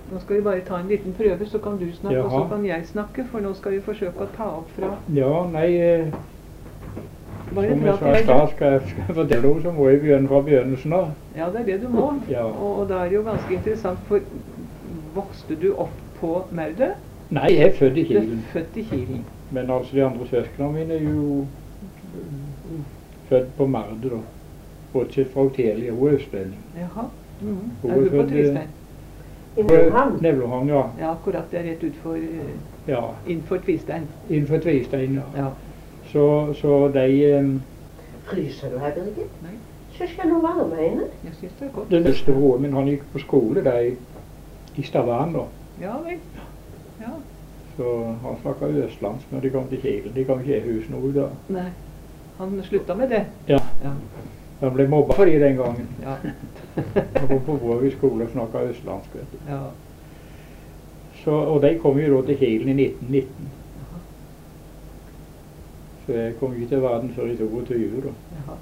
Nå skal vi bare ta en liten prøve, så kan du snakke, Jaha. og så kan jeg snakke, for nå skal vi forsøke å ta opp fra... Ja, nei, Bare som jeg prat sa i i stad, skal jeg fortelle henne, så må jeg begynne fra begynnelsen av. Ja, det er det du må. Ja. Og da er det jo ganske interessant, for vokste du opp på Maude? Nei, jeg er født i Du er Kilen. født i Kilen. Men altså de andre søskene mine er jo født på Merde da. Bortsett fra Otelia, hun er østlending. Jaha. Hun Er du på født, Trystein? I Nevlhavn. Nevlhavn, ja. Ja, akkurat. Det er rett utfor, Ja, innenfor Tvistein. innenfor Tvistein, ja. Ja. Så de, Fryser du her, Birgit? Nei, Så skal du varme henne. jeg synes det er godt. den eldste broren min, han gikk på skole der i Stavanger. Ja vel. Ja. Så han snakket østlandsk når de kom til Kilen. De kom ikke i hus nå da. Nei. Han slutta med det. Ja, Ja. han ble mobbet for det den gangen. Ja. Han kom på Vårby skole og snakket østlandsk, vet du. Ja. Så, og de kom jo da til Kilen i 1919. Jaha. Så jeg kom ikke til verden før i 22 da. Jaha.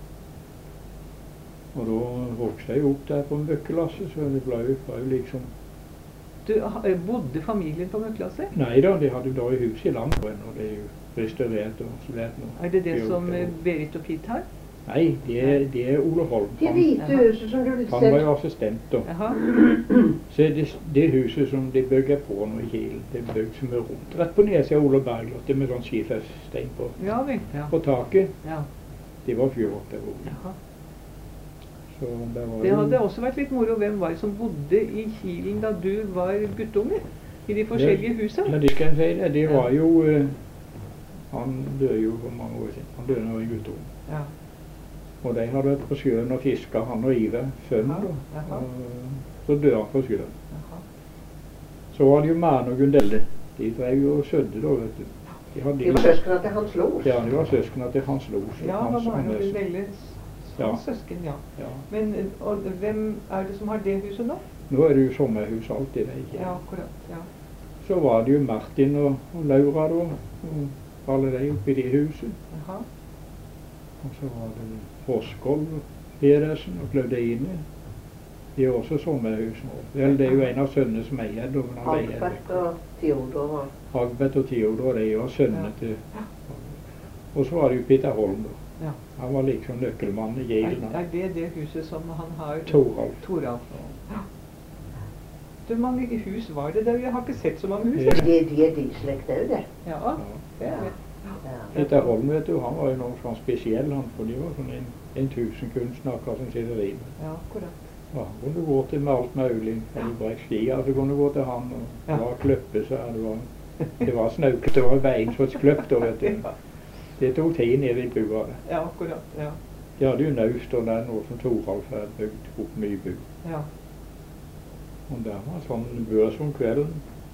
Og da vokste jeg opp der på Møkkelasset, så det var jo liksom... Du, bodde familien på Møkkelasset? Nei da, de hadde jo da i hus i Landbrønn, og det er jo restaurert og svært nå. Er det det De har som gjort det. Berit og Pete har? Nei, det er Ole Holm. Det hvite huset som du Han var ser. jo assistent da. Jaha. Så det huset som de bygger på nå i Kilen, det er bygd som er rundt. Rett på nedsiden av Ole Bergljot, med sånn skiferstein på, Ja vel. Ja. på taket. Ja. Det var fjordåtte. Jaha. Så det var Det jo... hadde også vært litt moro. Hvem var det som bodde i Kilen da du var guttunge? I de forskjellige Ja, husene? det skal jeg si det. Det Ja. var jo... han døde jo for mange år siden. Han døde når jeg var guttunge. Ja. Og de hadde vært på sjøen og fisket, han og Iver, sønnen Jaha, da. jaha. Og så døde han på sjøen. Jaha. Så var det jo Maren og Gundelde. De drev jo og sødde da, vet du. De hadde De var søskene til Hans Los. Ja, de var søskene til Hans Los. Ja, Hans da var det Andersen. jo veldig Ja. søsken, ja. Ja. Men og, hvem er det som har det huset nå? Nå er det jo sommerhus alltid, det ikke? Ja, akkurat. Ja. Så var det jo Martin og Laura da, og alle de oppe i det huset. Jaha. Og så var det Hoskoll, Pedersen og Claudine. De er også sommerhus nå. Vel, det er jo en av sønnene som eier det. men han eier det. Hagbert og Theodor. Hagbert og Theodor, de er jo sønnene Ja. til... Og så var det jo Peter Holm da. Ja. Han var liksom nøkkelmannen i Kilen. Er det huset som han har? Toralf. Toralf. Ja. Hvor mange hus var det der? Jeg har ikke sett så mange hus. Ja. De er de slekt òg, det. Ja, Ja. det er det. Ja. Peter Holm, vet du, han var jo noe sånn spesiell, han, for de var sånn en tusenkunstner, akkurat som sitter i. Ja, akkurat. Ja, han kunne gå til med alt mulig. Eller brekk skier, så kunne du gå til han, og Ja. det var kløppe, så det var snauket, det var veien som et kløpp da, vet du. Ja. Det tok tid nede i bua. Ja, akkurat. Ja. De hadde jo naust, og det er noe som Toralf hadde bygd opp mye bu. Ja. Og der var sånn børs om kvelden.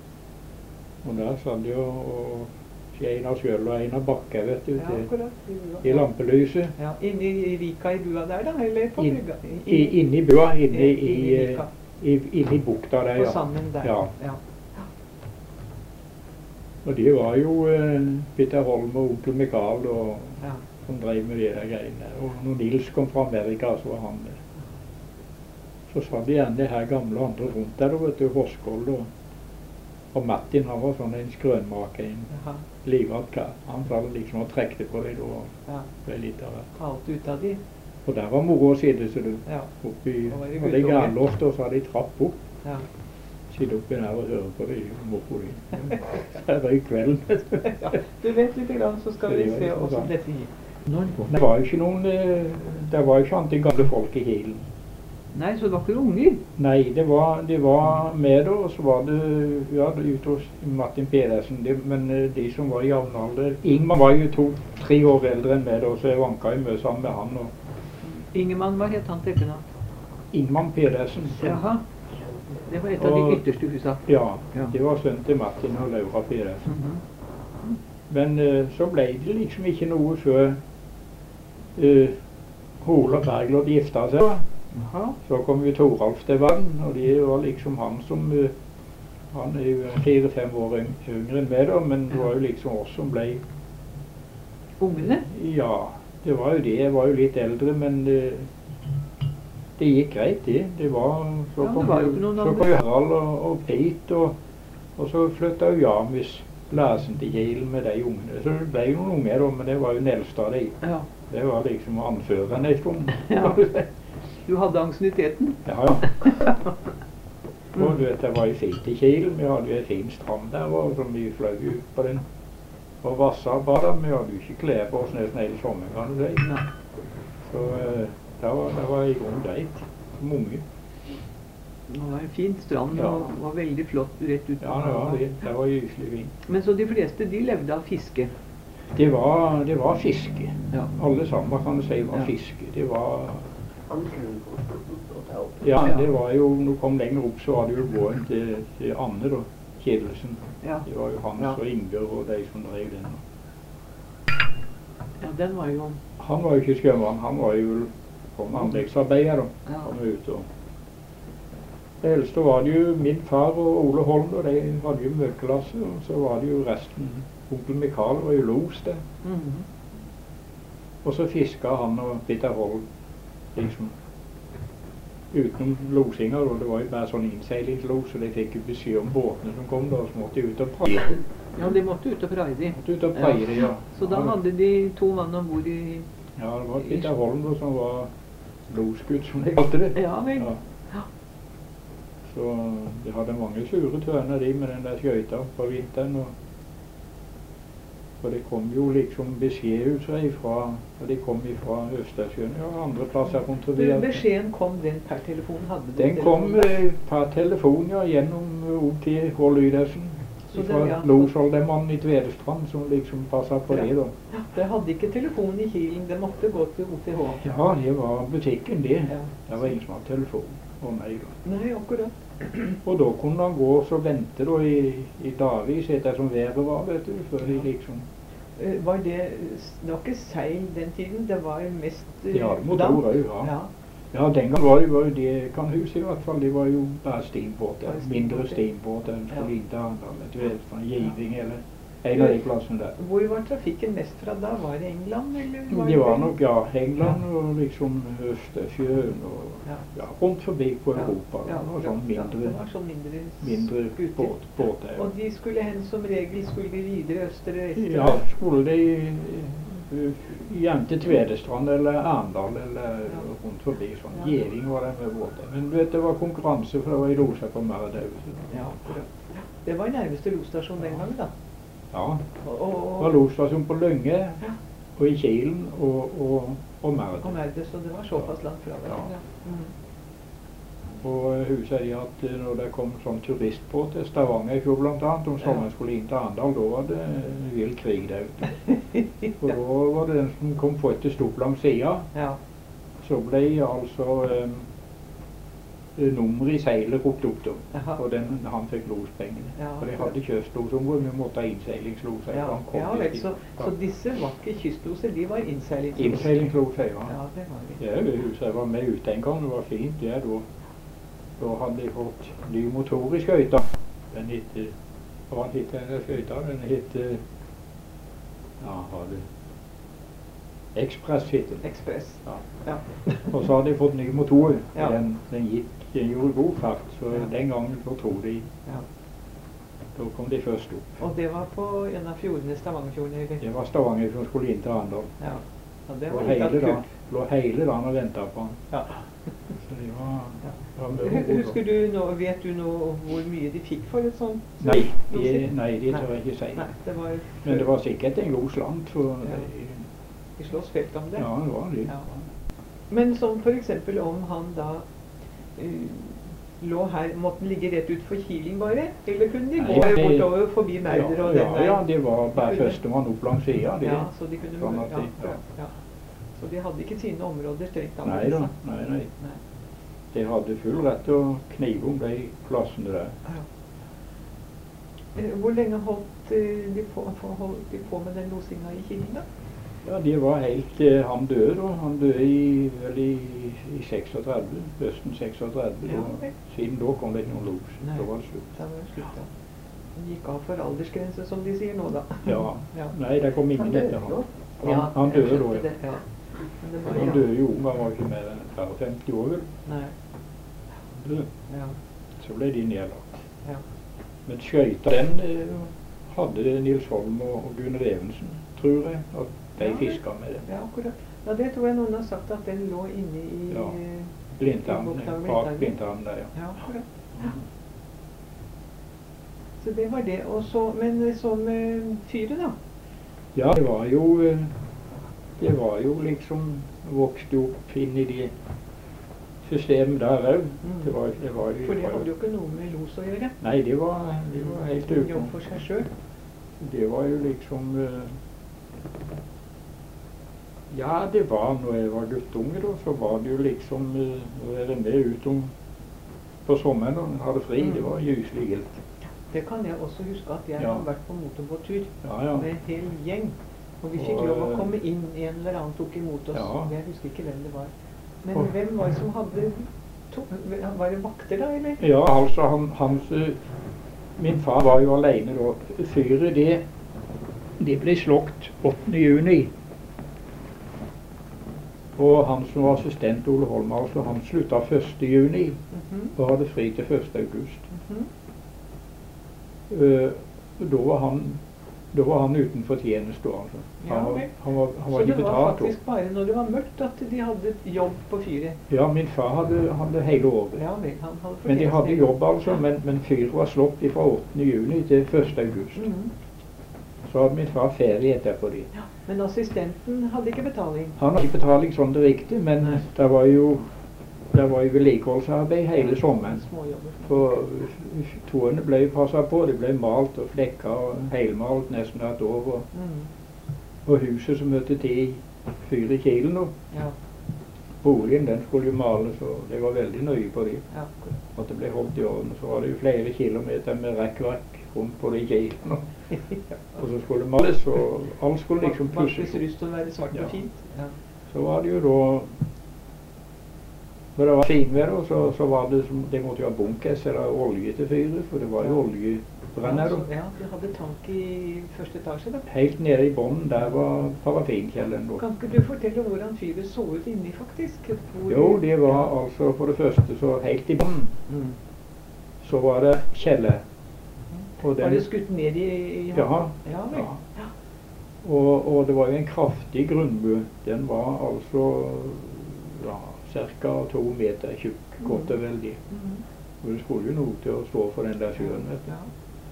Og der satt jo og en av skjøl og en av bakker, vet du, Ja, akkurat. i lampelyset. Ja, inne i vika i bua der da, eller på Inn- brygga? Inni bua, i vika. inni bukta der, På ja. Sanden der. Ja. Ja. Og det var jo Peter Holm og onkel Mikael og, Ja. som drev med de der greiene. Og når Nils kom fra Amerika, så var han der. Så satt igjen det her gamle andre rundt der, da, vet du, Hoskoll og Martin, han var sånn en skrønmake, en Jaha. livrett kar. Han sa liksom og trekte på det da, og Ja. ble litt av det. Alt ut av de. Og der var moro å sitte, så du. Ja. Oppi, Da var det og det guttunge. gærlåst, og så hadde de trapp opp. Ja. Sitte oppi der og høre på det i moro. Det var i kvelden. Ja. Du vet litt grann, så skal vi Det var se litt hvordan sånn. dette gikk. Det var jo ikke noen, det var jo ikke annet enn gamle folk i Kilen. Nei, så det var ikke unger? Nei, det var med da, og så var det, ja, det ute hos Martin Pedersen, men de som var i jevnalder, Ingmar var jo 2-3 år eldre enn meg da, så jeg vanket jo mye sammen med han. Og Ingemann, hva het han til etternavn? Ingmar Pedersen. Jaha. Det var et av Og- de ytterste husa. Ja, Ja. det var sønnen til Martin og Laura Pedersen. Mhm. Men så ble det liksom ikke noe før Hole og Bergljot gifta seg. Jaha. Så kom jo Toralf til verden, og det var liksom han som han er jo 4-5 år yngre enn meg da, men det var jo liksom oss som ble... Ungene? Ja, det var jo det. Jeg var jo litt eldre, men Det gikk greit, det. Det var så Ja, det var jo ikke noen så andre. kom jo Harald og Pete, og så flytta jo Jamis Larsen til Kiel med de ungene. Så det ble jo noen unger da, men det var jo den eldste av de. Ja. Det var liksom anføreren en stund. Ja. Du hadde ansienniteten? Ja, ja. Og du vet, det var jo fint i Kiel. Vi hadde jo en fin strand der, og så vi fløy ut på den og vassa og bada. Vi hadde jo ikke klær på oss nesten hele sommeren, kan du si. Nei. Så det var i grunnen greit. Mange. Det var en fin strand, Ja. og var veldig flott rett ut. Ja, det var det. Det var gyselig fint. Men så de fleste, de levde av fiske? Det var fiske. Ja. Alle sammen kan du si var Ja. fiske. Det var, Han slo å ta opp. ja, Ja. det var jo, når du kom lenger opp, så var det jo båten til Anne da, Kjedelsen. Ja. Det var jo Hans Ja. og Inger og de som drev den. Ja, den var jo... Han var jo ikke skjønner, han var jo som anleggsarbeider da. Ja. Han var ute og... Det eldste var det jo min far og Ole Holm, og de hadde jo møkelasse, og så var det jo resten. Onkel Mikael var jo los der. Mhm. Og så fisket han og Peter Holm, liksom. Utenom losinger, og det var jo bare sånn innseilingslos, og de fikk jo beskjed om båtene som kom da, og så måtte de ut og praie. Ja, de måtte ut og praie de. Måtte ut og praie de, ja. Så da hadde de 2 mann ombord i... Ja, det var Peter Holm da, som var losgutt, som de kalte det. Ja, vel. Ja. Så de hadde mange sure tørner de med den der skjøyta på vinteren. For det kom jo liksom beskjed ut seg fra, og de kom fra Østersjøen og andre plasser rundt forbi. Beskjeden kom den per telefon? Hadde du Den kom per telefon, ja, gjennom OT H. Lydesen. Så det- Fra ja. Losoldemann i Tvedestrand, som liksom passet på det da. Ja, det hadde ikke telefon i Kilen, det måtte gå til OTH. Ja, det var butikken det. Ja. Det var ingen som hadde telefon. Å nei da. Nei, akkurat. Og da kunne han gå og så vente da i dagvis etter som været var, vet du, før de liksom... Var det var ikke seil den tiden, det var mest Ja, damp. motorer, ja. Ja. Ja, den gang var det det kan huske i hvert fall, det var jo bare steambåter, Bare mindre steambåter. steambåter enn Ja. skulle inn til Arendal, du vet, fra Giving eller en av de plassene der. Hvor var trafikken mest fra da? Var det England, eller? Det var nok, ja, England og liksom Østersjøen og Ja. ja, rundt forbi på Ja. Europa. Ja, Det var sånn ja, det mindre, var sånn mindre skuter. båter. Og de skulle hen som regel, skulle de videre øster eller vester? Ja, skulle de hjem til Tvedestrand eller Arendal eller rundt forbi sånn. Ja. Gjeving var det med båter. Men du vet, det var konkurranse, for det var i loser på Merdau. Ja, akkurat. Det var nærmeste losstasjon den gangen, da. Ja, det Og var losstasjon på Lønge Ja. og i Kilen og Merdau. og Merde, så det var såpass langt fra Ja. hverandre. Mhm. Og hun sier at når det kom sånn turistbåt til Stavanger i fjor blant annet, om sommeren skulle inn til Arendal, da var det vill krig der ute. Og da var det den som kom på etter stopp langs sida. Ja. Så ble altså nummeret i seilet ropt opp da. Jaha. Og han fikk lospengene. Ja, For de akkurat. hadde kystlosombord, vi måtte ha innseilingsloser. Ja, for han kom ja til vel, Stavanger. så disse var ikke kystloser, de var innseilingsloser. Innseilingsloser, ja. Ja, det var de. Ja, det huset jeg var med ute en gang, det var fint. Ja, da hadde de fått ny motor i skøyta. Den het, hva het den skøyta? Den het, ja, var det Ekspress het den. Ekspress. Ja. Ja. Og så hadde de fått ny motor. Ja. Den gjorde god fart, så Ja. den gangen så tror de, Ja. da kom de først opp. Og det var på en av fjordene, Stavangerfjorden, eller? Det var Stavanger som skulle inn til Arendal. Ja. Ja, det Lå var litt av hele kult. dagen- lå hele dagen og ventet på han. Ja. Så det var, Ja. var mye moro. Husker du nå, vet du nå hvor mye de fikk for et sånt? Nei, loser? nei, det tør jeg ikke si. Nei, det var... Men det var sikkert en god slant for Ja. De slåss felt om det. Ja, det var det. Ja. Men som for eksempel om han da lå her, måtte han ligge rett ut for Kilen bare? Eller kunne de Nei, gå det- bortover forbi Mærder og den ja, der? ja, det var bare De kunne- førstemann opp langs sida. Ja, så de kunne... Sånn at ja, de- ja. ja. Så de hadde ikke sine områder strengt tatt. Nei da, nei. De hadde full rett til å knive om de plassene der. Ja. Hvor lenge holdt de på med den losinga i Kilen da? Ja, det var helt han døde da. Han døde vel i 36, høsten 36. Ja, og vel. siden da kom det ikke noen los. Nei. Da var det slutt. Da var det slutt, ja. Han gikk av for aldersgrense, som de sier nå da. Ja. Ja. Nei, det kom ingen Han døde etter han. nå. Han døde jeg da, skjønte ja. det, ja. Men det var, Han ja. døde jo ung, han var ikke mer enn 50 år, vel. Nei. Ja. Så ble de nedlagt. Ja. Men skøyta, den hadde Nils Holm og Gunnar Evensen, tror jeg, at de Ja, fisket med den. Ja, akkurat. Ja, det tror jeg noen har sagt at den lå inne i Ja. Blindtarmen, bukta ved bak Blindtarmen. blindtarmen der, ja. Ja, akkurat. Ja. Så det var det. Og så, men så med fyret, da? Ja, det var jo liksom vokst opp inn i de systemet der òg. Mm. Det var For det hadde jo ikke noe med los å gjøre. Nei, det var helt Jobb utenom. for seg sjøl. Det var jo liksom ja, det var når jeg var guttunge, da, så var det jo liksom å være med utom på sommeren når en hadde fri. Det var gyselig gildt. Det kan jeg også huske at jeg Ja. har vært på motorbåttur Ja, ja. med en hel gjeng. Og vi fikk Og, lov å komme inn, en eller annen tok imot oss. Ja. Jeg husker ikke hvem det var. Men Og- hvem var det som hadde var det vakter da, eller? Ja, altså min far var jo alene da. Fyret, det ble slokt 8. juni. Og han som var assistent, Ole Holm, altså, han slutta 1. juni Mhm, og hadde fri til 1. august. mhm. Da var han utenfor tjeneste, altså. Ja, Han var, vel. han var, han var Så ikke det var betalt. faktisk bare når det var mørkt at de hadde jobb på fyret? Ja, min far hadde hele året. Ja vel, han hadde Men de fortjent hadde det. jobb, altså. Men fyret var slått fra 8. juni til 1. august. Mhm. Så hadde min far ferie etterpå det. Ja, men assistenten hadde ikke betaling? Han hadde ikke betaling sånn direkte, men Nei. det var jo vedlikeholdsarbeid hele sommeren. Småjobber. For tåene ble passet på, det ble malt og flekka og helmalt nesten et år. Og huset som hørte til fyret i Kilen nå, Ja, boligen, den skulle jo males, og det var veldig nøye på det. ja. At det ble holdt i orden. Så var det jo flere kilometer med rekkverk rundt på det i Kilen. Og så skulle det males, og alt skulle liksom pusses Vanligvis opp. lyst til å være svart Ja. og fint. Ja. Så var det jo da, når det var finvær, så var det som, det måtte jo ha bunkers eller olje til fyret, for det var jo oljebrenner da. Ja, de hadde tank i første etasje da. Helt nede i bånden, der var parafinkjelleren da. Kan ikke du fortelle hvordan fyret så ut inni faktisk? Jo, det var altså for det første så helt i bånden, så var det kjeller. Og Var det skutt ned i Ja. Ja, vel. Ja. Ja. Og det var jo en kraftig grunnbu. Den var altså ja, ca. 2 meter tjukk, godt og veldig. Mhm. Og det skulle jo noe til å stå for den der sjøen, vet du. Ja.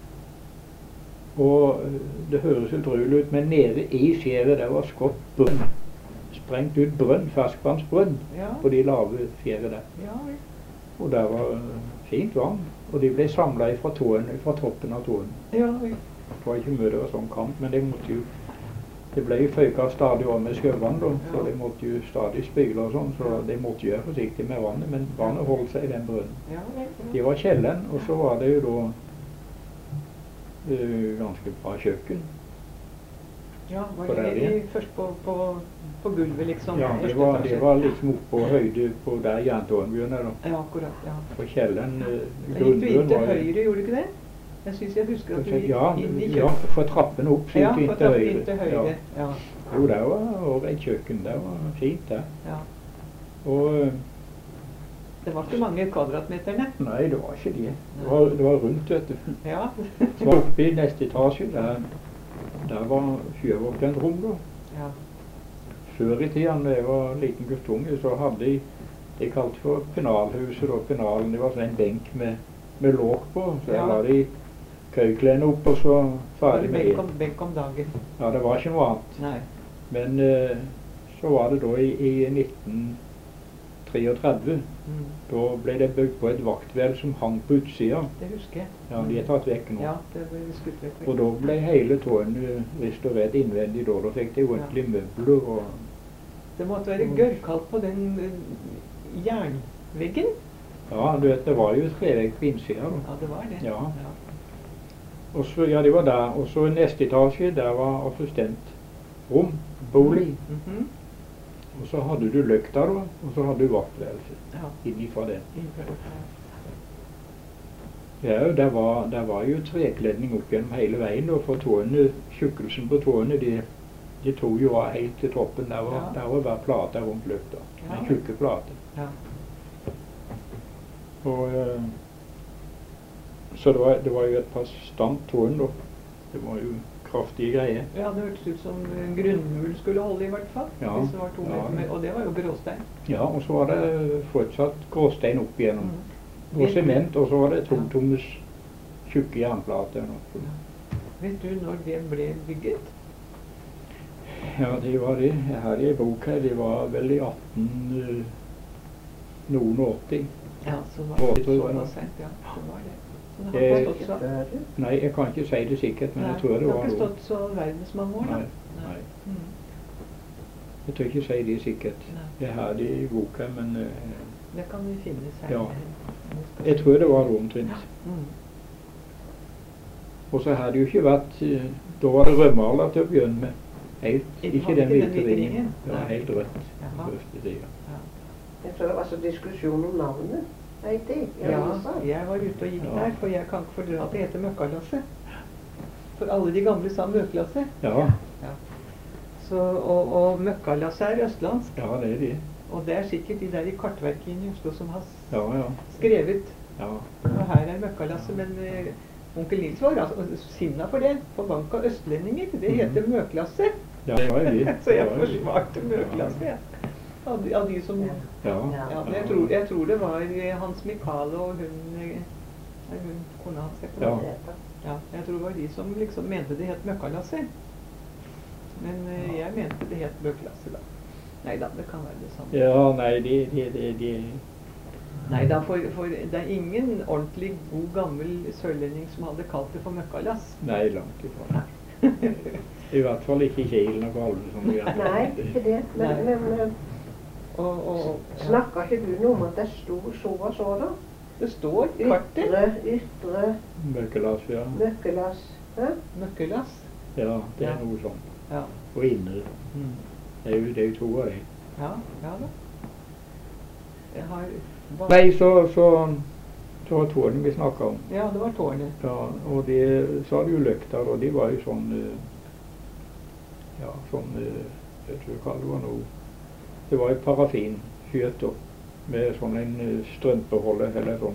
Og det høres utrolig ut, men nede i fjæret der var skått brønn. Sprengt ut brønn, ferskvannsbrønn, Ja. på de lave fjæret der. Ja, vel. Og der var fint vann. Og de ble samlet fra tåene, fra toppen av tåen. Ja, vel. Det var ikke mye det var sånn kamp, men det ble jo føyka stadig om med skjøvann da, så Ja. de måtte jo stadig spyle og sånn, så de måtte gjøre forsiktig med vannet, men vannet holdt seg i den brønnen. Ja, vel. Det var kjelleren, og så var det jo da ganske bra kjøkken. Ja, var På det der igjen. først på gulvet liksom? Ja, første det etasje? var liksom oppe på høyde på der jerntårnet begynner da. Ja, akkurat, ja. På kjelleren, Da gikk du grunnmuren inn til var jo... høyre, gjorde du ikke det? Jeg synes jeg husker at du gikk Ja, inn i ja, kjøkkenet. fra trappen opp, så Ja, gikk du for inn til trapp høyre. inn til høyre. Ja. Ja, Jo, der var også et kjøkken, det var fint der. ja. Og Det var ikke mange kvadratmeterne. nei, det var ikke det. Det var rundt, vet du. Ja. Så var oppe i neste etasje, der var sjøvåpenrom da. Ja. Før i tiden, da jeg var liten guttunge, så hadde de kalt for penalhuset da. Penalen, det var sånn en benk med låk på, så jeg Ja. la de køyklene opp, og så Var ferdig det med det. benk om dagen? Ja, det var ikke noe annet. Nei. Men så var det da i 1933, Mm. da ble det bygd på et vaktvel som hang på utsida. Det husker jeg. Ja, de er tatt vekk nå. Ja, det ble skutt vekk. Og da ble hele tåen restaurert innvendig da. Da fikk de ordentlig møbler og... Det måtte være gørrkaldt på den jernveggen. Ja, du vet, det var jo trevegg på innsida da. Ja, det var det. Ja. Og så, ja, det var der. Og så i neste etasje, der var assistentrom, bolig. Mhm. Og så hadde du løkta da, og så hadde du vaktværelse Ja. innifra den. Innenfor- Ja, der var jo trekledning opp gjennom hele veien da, for tåene, tjukkelsen på tåene, de tok jo av helt til toppen. Der var bare plater rundt lufta. Ja. En tjukke plate. Ja. Og, så det var jo et par standtårn da. Det var jo kraftige greier. Ja, det hørtes ut som grunnmuren skulle holde i hvert fall. Ja. Hvis det var 2 meter med, og det var jo gråstein. Ja, og så var det fortsatt gråstein opp igjennom. Og sement, og så var det 2 tommes tjukke jernplater. Vet du når det ble bygget? Ja, det var det. Jeg har det i bok her. Det var vel i 1880. Ja, så var det så sent, ja. Det var det. Så det har ikke stått så... Nei, jeg kan ikke si det sikkert, men jeg tror det var det har ikke stått så verdens mange år, da. Nei. Jeg tror ikke si det sikkert. Nei. Jeg har det i boka, men... det kan vi finne seg. Ja. Jeg tror det var omtrent. Og så har det jo ikke vært... Da var det rødmaler til å begynne med. Ikke den hvite ringen. Det var helt rødt. Jeg tror det var så diskusjon om navnet. Ja, jeg var ute og gikk der, for jeg kan ikke fordra at det heter Møkkalasset. For alle de gamle sa Møklasset. Ja. Så, og Møkkalasset er østlandsk. Ja, det er det. Og det er sikkert de der i kartverkene i Oslo som har skrevet. Ja. Og her er Møkkalasset, men onkel Nils var altså sinna for det. For bank av østlendinger, det heter Møklasset. Ja, det var det. Så jeg forsvarte Møklasset, ja. Av de som... Ja. Jeg tror det var Hans Mikael og hun kona hans. Ja, jeg tror det var de som liksom mente det het Møkkalasset. Men jeg mente det het Møklasset da. Neida, det kan være det samme. Ja, nei, Neida, for det er ingen ordentlig god gammel sørlending som hadde kalt det for Møkkalass. Nei, langt ifra. I hvert fall ikke Kilen og Galve som vi har. Nei, ikke det. Men snakker ikke du noe om at det stod så og så da? Det står i kartet. Ytre Møkkelass, ja. Møkkelass. Møkkelass? Ja, det er noe sånt. Ja. Og Indre. Det er jo 2 av dem. Ja da. Jeg har... Nei, så var tårnet vi snakket om. Ja, det var tårnet. Ja, og så hadde jo løkter, og de var jo sånn, jeg tror hva det var noe. Det var et parafinskjøter med sånn en strømpeholde, eller sånn.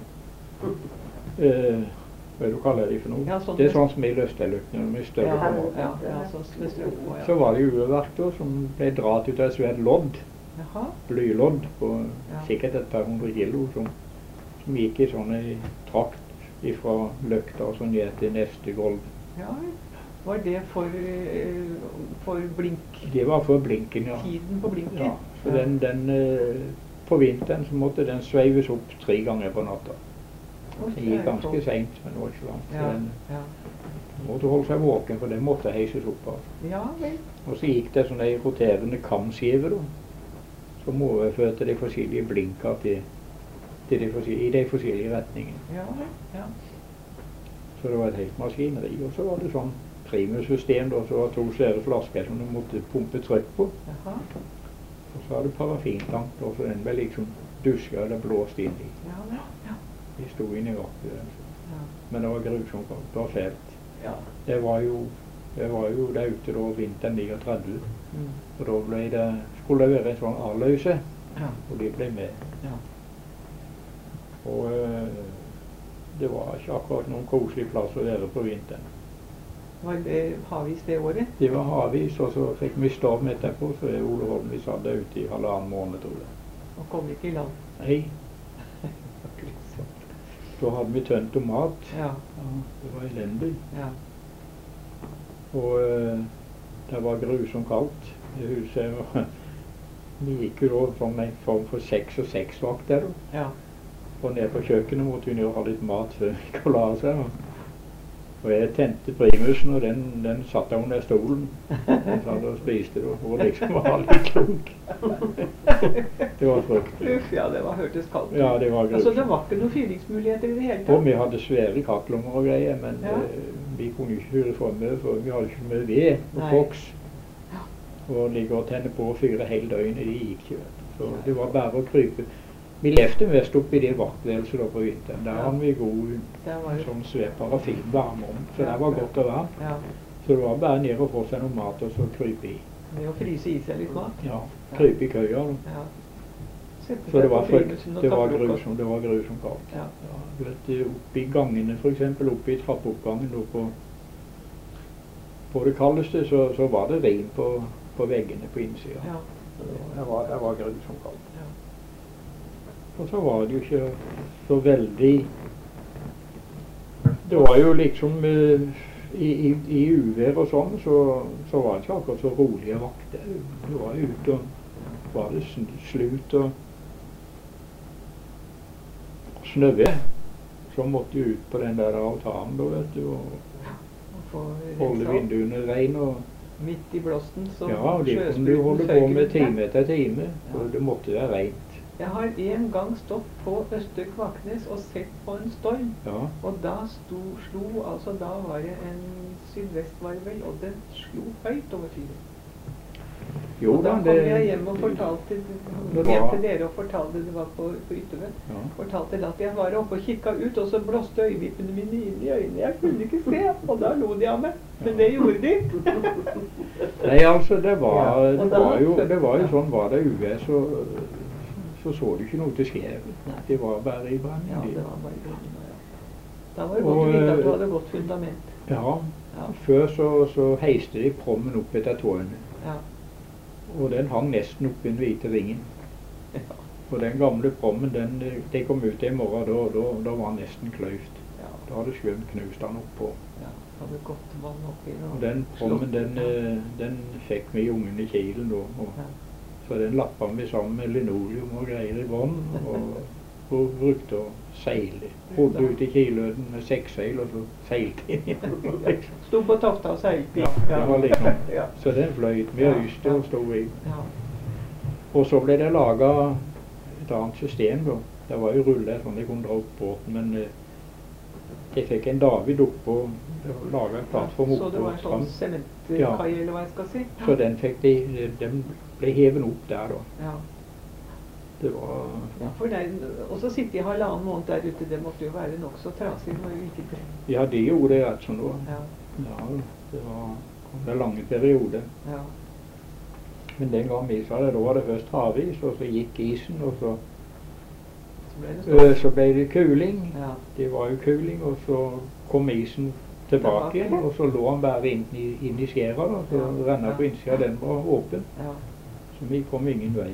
Hva du kaller det for noe? Ja, sånn det er sånn som i løsteløkene, med større format. Ja, sånn med strømpe, ja. Så var det jo uverkter som ble dratt ut av et svært lodd. Blylodd på sikkert et par 100 kilo som gikk i sånne trakt fra løkta og sånn ned til neste gulv. Ja, var det for blink? Det var for blinken, ja. Tiden på blinken? Ja, så den på vinteren så måtte den sveives opp 3 ganger på natta. Det gikk ganske sent, men det var ikke langt. Den måtte holde seg våken, for den måtte heises opp av. Ja, vel. Og så gikk det sånne roterende kamskiver da, som overførte de forskjellige blinker i de forskjellige retningene. Ja. Så det var et helt maskineri, og så var det sånn primussystem da, så var 2 svære flasker som du måtte pumpe trykk på. Og så hadde parafintank, og så den ble liksom dusket eller blåst inn i. De stod inn i vakken. Men det var grusomt, det var fælt. Det var jo der ute da vinteren 39. Og da skulle det være en sånn A-løse, og de ble med. Og det var ikke akkurat noen koselig plass å være på vinteren. Var det havis det året? Det var havis, og så fikk vi storm etterpå, så Ole Holm vi satt der ute i 1,5 måned, tror jeg. Og kom ikke i land? Nei. Da hadde vi tønt om mat. Ja. Det var elendig. Ja. Og det var grusomt kaldt i huset. Vi gikk jo da som en form for 6 og 6 vakt der. Ja. Og ned på kjøkkenet måtte vi jo ha litt mat før vi kunne la seg. Og jeg tente primusen, og den satt under stolen. Den satt og spiste det, og liksom var litt klok. Det var fryktelig. Uff, ja, det hørtes kaldt. Ja, det var grusomt. Altså, det var ikke noen fyringsmuligheter i det hele tatt? Og vi hadde svære kaklunger og greier, men vi kunne ikke høre for mye, for vi hadde ikke mye ved og koks. Og ligge og tenne på og fyre hele døgnet, det gikk ikke. Så det var bare å krype. Vi levde mest oppe i det vaktvelset da på vinteren. Der hadde vi god sånn svær parafin varme om, så det var godt og varmt. Så det var bare ned og få seg noe mat og så krype i. Med å fryse i seg litt mat. Ja, krype i køya. Da. Ja. Sette Så det seg var på frykt, primusen og det ta var frokost. grusomt, det var grusomt kaldt. Ja. Ja, du vet, oppe i gangene, for eksempel, oppe i trappeoppgangen, på det kaldeste, så var det regn på veggene på innsida. Ja. Det var grusomt kaldt. Ja. Og så var det jo ikke så veldig. Det var jo liksom i uvær og sånn, så var det ikke akkurat så rolige vakter. Du var ute, og var det slut og snøvær, så måtte du ut på den der altanen da, vet du, og få holde rensa opp. vinduene rein. Og Midt i blåsten så ja, og det kunne du sjøspruten holde på føyk med rundt time deg. etter time, for Ja. det måtte være reint. Jeg har en gang stått på Øster Kvakknes og sett på en storm, Ja, og da da var det en sydvestvarvel, og den slo høyt over fyret. jo Og da da, kom jeg hjem og fortalte Det hjem var- til dere og fortalte, det var på Ytterve, Ja. fortalte at jeg var oppe og kikka ut, og så blåste øyevippene mine inn i øynene. Jeg kunne ikke se, og da lo de av meg. Men det gjorde de. Nei, altså, det var, Ja, og det da- var jo ja. sånn, var det uvær, så du ikke noe til skjer. Nei. Det var bare i brann. Ja, det var bare grunnen, ja. Da var det Og, godt å vite at du hadde godt fundament. Ja, Ja. før så heiste de prommen opp etter tårene, Ja. og den hang nesten opp i den hvite ringen. Ja. Og den gamle prommen, det kom ut en morgen, da var den nesten kløyft. Ja. Da hadde sjøen knust den oppå. Ja. Hadde godt vann oppi. Og den prommen, den fikk vi i ungen i kilen da. Ja. Så den lappa vi sammen med linoleum og greier i bånn, og brukte å seile. Rodde ut i Kiløden med 6 seil, og så seilte inn igjen. Sto på tofta og seilte. Ja, det var liksom. Ja. Så den fløyt. Vi Ja, øyste ja. og sto i. Ja. Og så ble det laga et annet system da. Det var jo ruller sånn de kunne dra opp båten, men jeg fikk en David oppå, laga en plattform Så det var en oppå. sånn sementkai, eller hva jeg skal si? Så den ble hevet opp der da. Ja. Det var Ja, for og så sitte i 1,5 måned der ute, det måtte jo være nokså trasig. Det var jo ikke Ja, de gjorde det rett som det var. Ja. Ja, det var en lange periode. Ja. Men den gang vi sa det, da var det først havis, og så gikk isen, og Så ble det sånn. så ble det kuling. Ja. Det var jo kuling, og så kom isen tilbake, Tilbake. og så lå han bare inn i skjæra, da, så Ja. renna på innsida, den var åpen. Ja. Så vi kom ingen vei.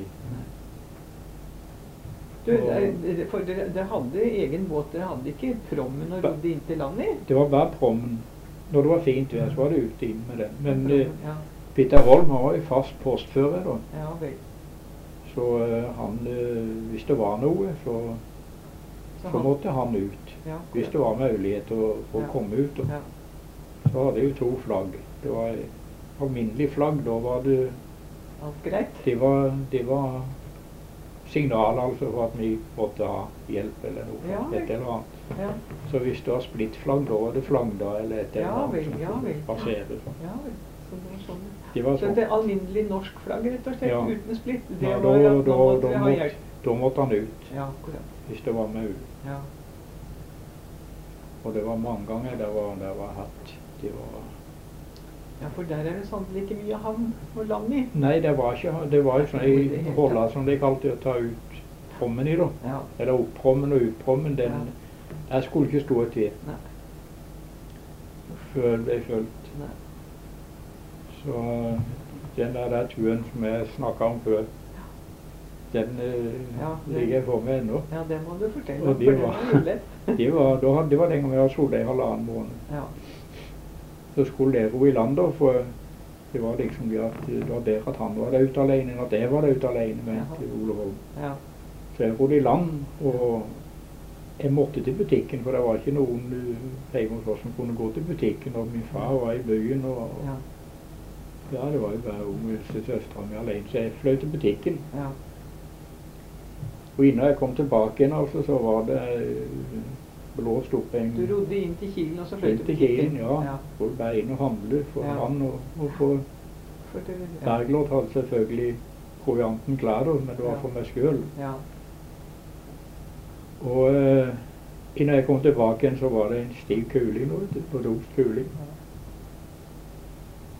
Du, for dere hadde egen båt, dere hadde ikke prommen og rodde inn til land i? Det var bare prommen. Når det var fint vær, så var det ute inn med den. Men Ja. Peter Holm han var jo fast postfører da. Ja vel. Så han, hvis det var noe, så måtte han ut. Ja, Hvis det var mulighet for å Ja. komme ut. Ja. Så hadde jeg jo 2 flagg. Det var alminnelig flagg. Da var det Alt greit? det var signal altså for at vi måtte ha hjelp eller noe. Ja, et eller annet. Ja. Så hvis det var splittflagg, da var det flagdag eller et eller Ja annet vel, som ja kunne vel. passere. Sånn. Ja vel. Så det var sånn. Det var Så sånn. det er alminnelig norsk flagg, rett og slett, Ja. uten splitt. Det Ja, var at nå måtte vi ha hjelp. da måtte han ut, Ja, akkurat. hvis det var mulig. Ja. Og det var mange ganger det var hatt. Det var Ja, for der er det sannelig ikke mye havn og land i. Nei, det var jo sånn i rolla som de kalte å ta ut prommen i da. Ja. Eller opp-prommen og ut-prommen, jeg skulle ikke stå et ved Nei. før det ble fulgt. Nei. Så den der turen som jeg snakket om før, den Ja, ligger jeg for meg ennå. Ja, det må du fortelle Og om, det for det var- var jo lett. Det var den gangen jeg hadde solet i 1,5 måned. Ja. Så skulle jeg ro i land da, for det var liksom det var der at han var der ute alene, enn at jeg var der ute alene med Jaha. Ole Holm. Ja. Så jeg rodde i land, og jeg måtte til butikken, for det var ikke noen hjemme hos oss som kunne gå til butikken, og min far var i byen, og Ja. det var jo bare unge søsteren min alene, så jeg fløy til butikken. Ja. Og innen jeg kom tilbake igjen, altså, så var det blåst opp en Du rodde inn til Kilen, og så fløy inn du til butikken. Kilen, ja. Skulle bare inn og handle for Ja. han, og for For det, Bergljot hadde selvfølgelig provianten klar, da, men det var Ja. for meg selv. Ja. Og innen jeg kom tilbake igjen, så var det en stiv kuling, på dost kuling.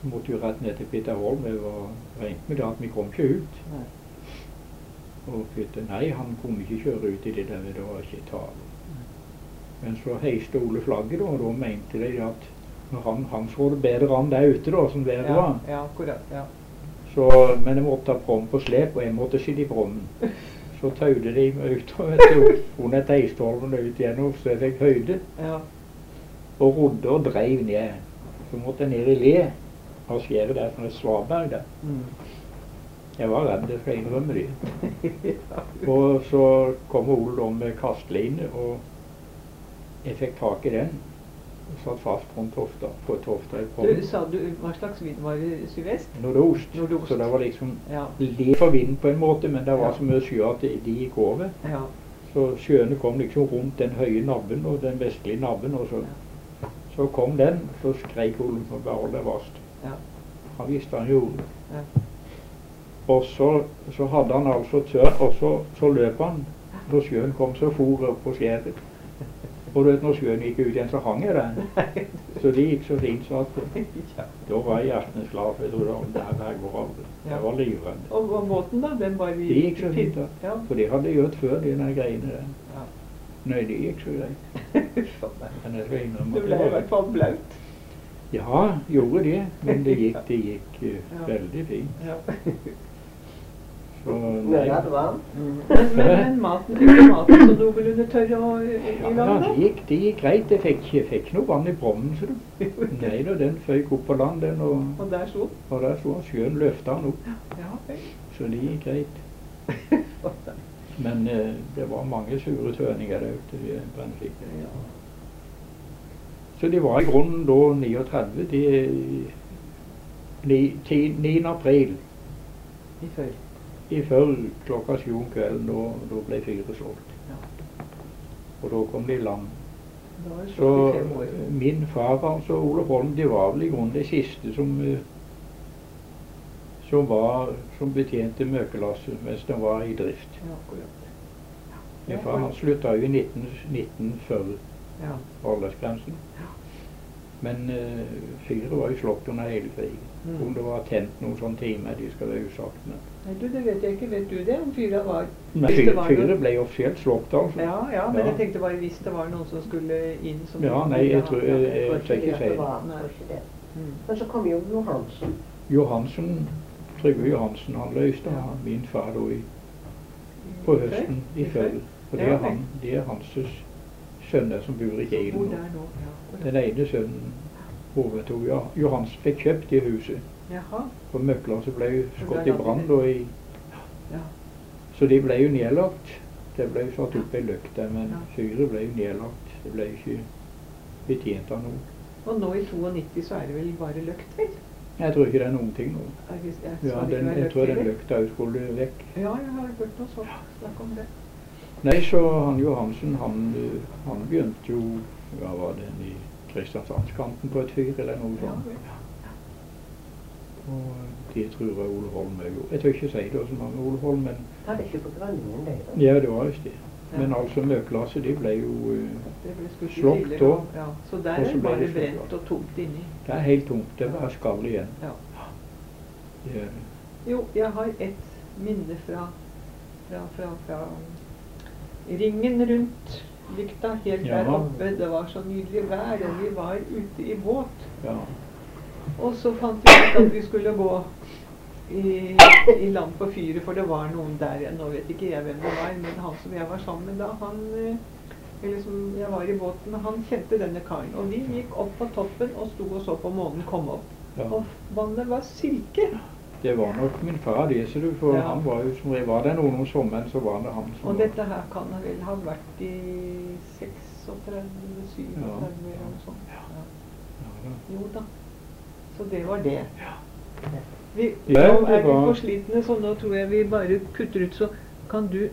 Vi måtte jo rett ned til Peterholm. Vi var rent med det at vi kom ikke ut. Nei. Og Peter, nei, han kunne ikke kjøre ut i det der, det var ikke tale. Men så heiste Ole flagget da, og da mente de at når han så det bedre an der ute da, som været var. Ja, akkurat, ja. Så, men jeg måtte ha prom på slep, og jeg måtte sitte i prommen. Så taude de meg ut, og under teistolven ut igjennom, så jeg fikk høyde. Ja. Og rodde og dreiv ned. Så måtte jeg ned i le av skjæret der, sånn et svaberg der. Jeg var redd, jeg skal innrømme det. Og så kom Ole da med kastline, og jeg fikk tak i den. Og satt fast på en tofta, på tofta i prommen. Sa du, hva slags vind var det? Sydvest? Nordost. Nordost. Så det var liksom Ja. le for vind på en måte, men det var Ja. så mye sjø at de gikk over. Ja. Så sjøene kom liksom rundt den høye nabben og den vestlige nabben, og så kom den, så skrek Ole på bare holde vast. Ja. Han visste han gjorde. Ja. Og så hadde han altså tørn, og så løp han. Når sjøen kom, så for opp på skjæret. Og du vet, når sjøen gikk ut igjen, så hang jeg der. Så det gikk så fint så at da var hjertene slav. Jeg trodde det her går aldri. Jeg var livredd. Og båten da, den var Det gikk så fint da. Ja. For det hadde jeg gjort før, de der greiene der. Ja. Nei, det gikk så greit. Men jeg skal innrømme Du at ble det i var hvert fall blaut. Ja, gjorde det. Men det gikk veldig fint. Ja. Så, Mye hadde varmt. Men maten, fikk du maten så noenlunde tørr og i land da? det gikk greit. Jeg fikk ikke noe vann i prommen, så du. Nei da, den føyk opp på land, den, Og der sto den? og der så sjøen løfta han opp. Ja, vel. Så det gikk greit. Men det var mange sure tøninger der ute i Brennslike. Ja. Så de var i grunnen da 39, 9. april. I før. I før klokka 7 om kvelden, da ble fyret slått. Ja. Og da kom de i land. Da var det Så slått i 5 år. min far altså Ole Holm, de var vel i grunnen det siste som betjente møkelasset mens de var i drift. Ja, akkurat. Min far han slutta jo i 1940, Ja. aldersgrensen. Men fyret var jo slått under hele krigen. Om det var tent noen sånne timer, de skal være usagt. Men Nei, du, det vet jeg ikke. Vet du det? Om fyret var... Nei, Hvis det var fyret noe- ble offisielt slått, altså. Ja, men Ja. jeg tenkte bare hvis det var noen som skulle inn som... Ja, nei, jeg tror jeg skal ikke si Det det. var Nei. ikke det. Mm. Men så kom jo Johansen. Johansen, Trygve Johansen, han løste Ja. min far da på høsten i før. For det Ja, er hans sønner som bor i Hvor Kiel nå. der nå, ja. Den ene sønnen overtok, ja. Johansen fikk kjøpt det huset. Jaha, For møkkelasset ble jo Så skått der i hadde brann de- da i... ja. Så de ble jo nedlagt. Det ble jo satt opp en løkt der, men Ja. fyret ble jo nedlagt. Det ble ikke betjent av noen. Og nå i 92 så er det vel bare løkt, vel? Jeg tror ikke det er noen ting nå. Ja, jeg tror den løkta ut skulle vekk. Ja, jeg har hørt noe sånt snakk om det. Nei, så han Johansen, han begynte jo, hva var det, i Kristiansandskanten på et fyr, eller noe Ja, sånt. vel. Og det tror jeg Ole Holm har gjort. Jeg tør ikke si det så mange Ole Holm, men Hadde ikke på Grønningen det da. ja, det var just det. Ja. Men altså møklasset, de ble jo, Det ble skutt i Slått filler, da. og- Ja, så der Og er så det ble bare det slått, brent og tomt inni. det er helt tomt, det er bare skall igjen. Ja. Det er det. Jo, jeg har et minne fra ringen rundt lykta, helt der Ja. oppe. Det var så nydelig vær, og vi var ute i båt. Ja. Og så fant vi ut at vi skulle gå i land på fyret, for det var noen der. Nå vet ikke jeg hvem det var, men han som jeg var sammen med da, eller som jeg var i båten, han kjente denne karen. Og vi gikk opp på toppen og sto og så på månen komme opp. Ja. Og vannet var silke. Det var nok min far, det ser du, for Ja. han var jo som regel, var det noen om sommeren, så var det han som Og var. dette her kan vel ha vært i 36, 37 Ja. eller noe sånt. Ja. Ja, da. Jo da. Så det var det. Vi, Ja, nå det er vi var- for slitne, så nå tror jeg vi bare kutter ut, så kan du...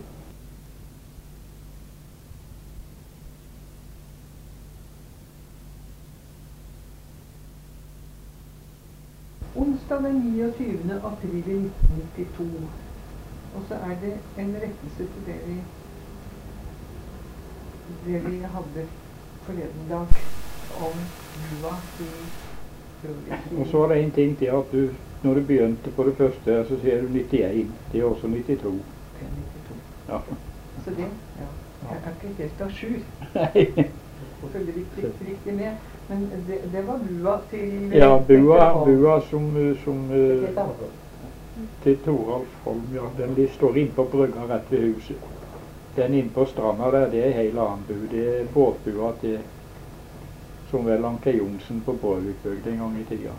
Onsdag den 29. april i 1992. Og så er det en rettelse til det vi hadde forleden dag om Jua i Og så var det en ting til at du, når du begynte på det første, så sier du 91. Det er også 92. Det er 92. Ja. Så det, ja. Jeg er ikke helt à jour. Nei. Og følger riktig med. Men det var bua til... Ja, bua som Helt annet. til Toralf Holm, ja. Den står inne på brygga rett ved huset. Den inne på stranda der, det er hele annen bu. Det er båtbua til som vel Anke Johnsen på Brøvikbygd en gang i tida.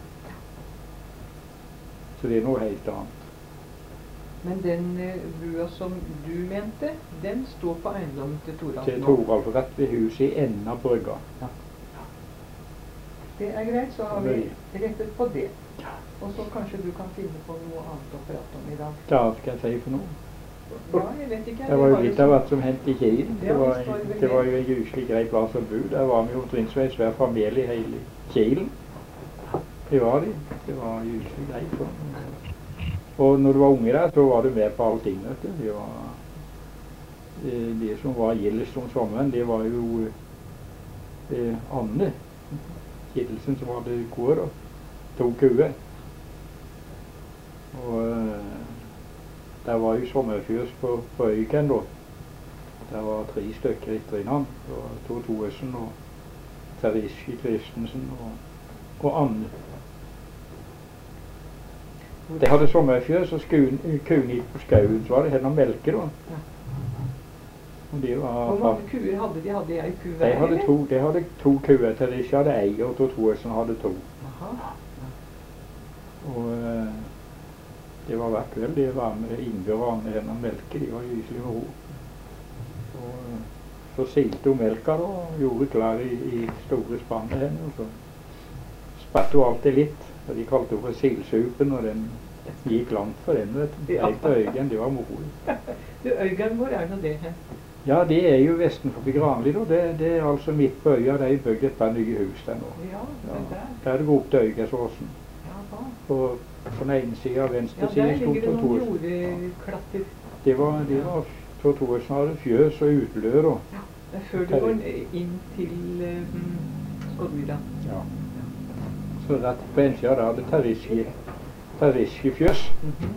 Så det er noe helt annet. Men den bua som du mente, den står på eiendommen til Toralf Til nå? Toralf rett ved huset i enden av brygga. Ja. Det er greit, så har vi rettet på det. Og så kanskje du kan finne på noe annet å prate om i dag. Hva skal jeg si for noe? Ja, jeg vet ikke. Det var jo litt av hvert som hendte i Kiel. Ja, Det var jo en gyselig grei plass å bo. Der var vi jo omtrent en svær familie hele Kielen. Det var de. Det var gyselig greit. Og når du var unge der, så var du med på allting, vet du. De som var gildest om sommeren, det var jo Anne Gildelsen som hadde kuer da. 2 kuer. Og der var jo sommerfjøs på Øyken da. Der var 3 stykker etter innan. Det var Tor Thoresen og Terje Christensen og Anne. De hadde sommerfjøs, og kuen gikk på skauen, så var det henne å melke da. Og det var... Hvor mange kuer hadde de? Hadde jeg ku hver, De hadde 2 kuer, Terje hadde 1, og Tor Thoresen hadde 2. Aha. Og det var hvert kveld, det var med Inge og Anne henne å melke, de var gyselig med henne. Og så silte hun melka da, og gjorde klar i store spannet henne, og så spatte hun alltid litt. Og de kalte henne for silsupen, og den gikk langt for den, vet du. Ja. Helt på Øygen, det var moro. Du, Øygarden, hvor er nå det hen? Ja, det er jo vesten forbi Granli da. Det er altså midt på øya, de har bygd et par nye hus der nå. Ja, Ja. men der. Der er det går opp til Øygasåsen. Jaha. På den ene siden og venstre Ja, siden der sto ligger det Tor noen Thoresen. jordklatter. Det var Tor Thoresen hadde fjøs og utløp da. Det er før du går inn til Skoddmyra. Ja. Så rett på en siden der hadde Terrisje-fjøs.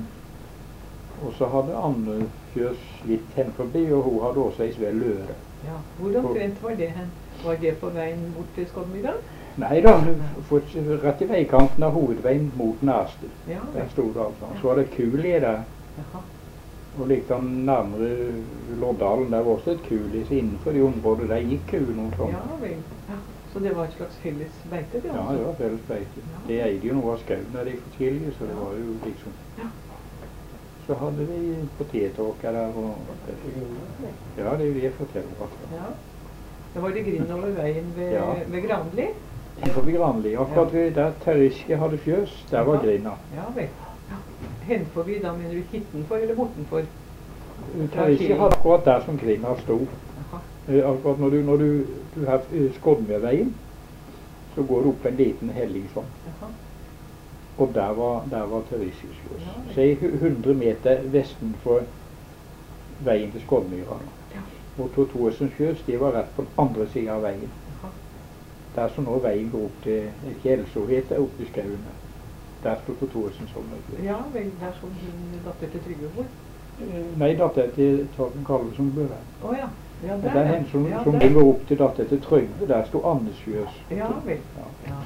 Og så hadde Anne fjøs litt hen forbi, og hun hadde også ei svær løre. Ja. Hvor omtrent var det hen? Var det på veien bort til Skoddmyra? Nei da, rett i veikanten av hovedveien mot Nærsted. Ja. Der stod det altså. Så var det kulie der. Jaha. Og like nærmere Lårdalen, der var også et kulie. Så innenfor de områdene der gikk kuen noen sånn. Ja vel. Ja. Så det var et slags felles beite? Det, Ja, altså? det var felles beite. Ja. De eide jo noe av skauen der de forskjellige, så det var jo liksom... Ja. Så hadde de potetåker der og... Ja, det er jo det jeg forteller om. Ja. Da var det grind over veien Ja. ved Granli? Innenfor Granli, akkurat der Terrisje hadde fjøs, der var grinda. Ja vel. Ja. Hen forbi, da mener du hittenfor eller bortenfor? Terrisje hadde akkurat der som grinda stod. Jaha. Akkurat når du har Skoddmyrveien, så går det opp en liten helling sånn. Jaha. Og der var Terrisjes fjøs. Ja, Så 100 meter vesten for veien til Skoddmyra. Ja. Og Tor Thoresens fjøs, de var rett på den andre siden av veien. Jaha. Der som nå veien går opp til Kjelså heter, oppe i skauen. Der stod Tor Thoresens sommerfjøs. Ja vel, der som hun datter til Trygve bor. Nei, datter til Torben Kalvesen bor der. Å ja. Ja, Og der hen som ja, som der. de går opp til datter til Trygve, der stod Annes fjøs. Ja vel. Ja. Ja.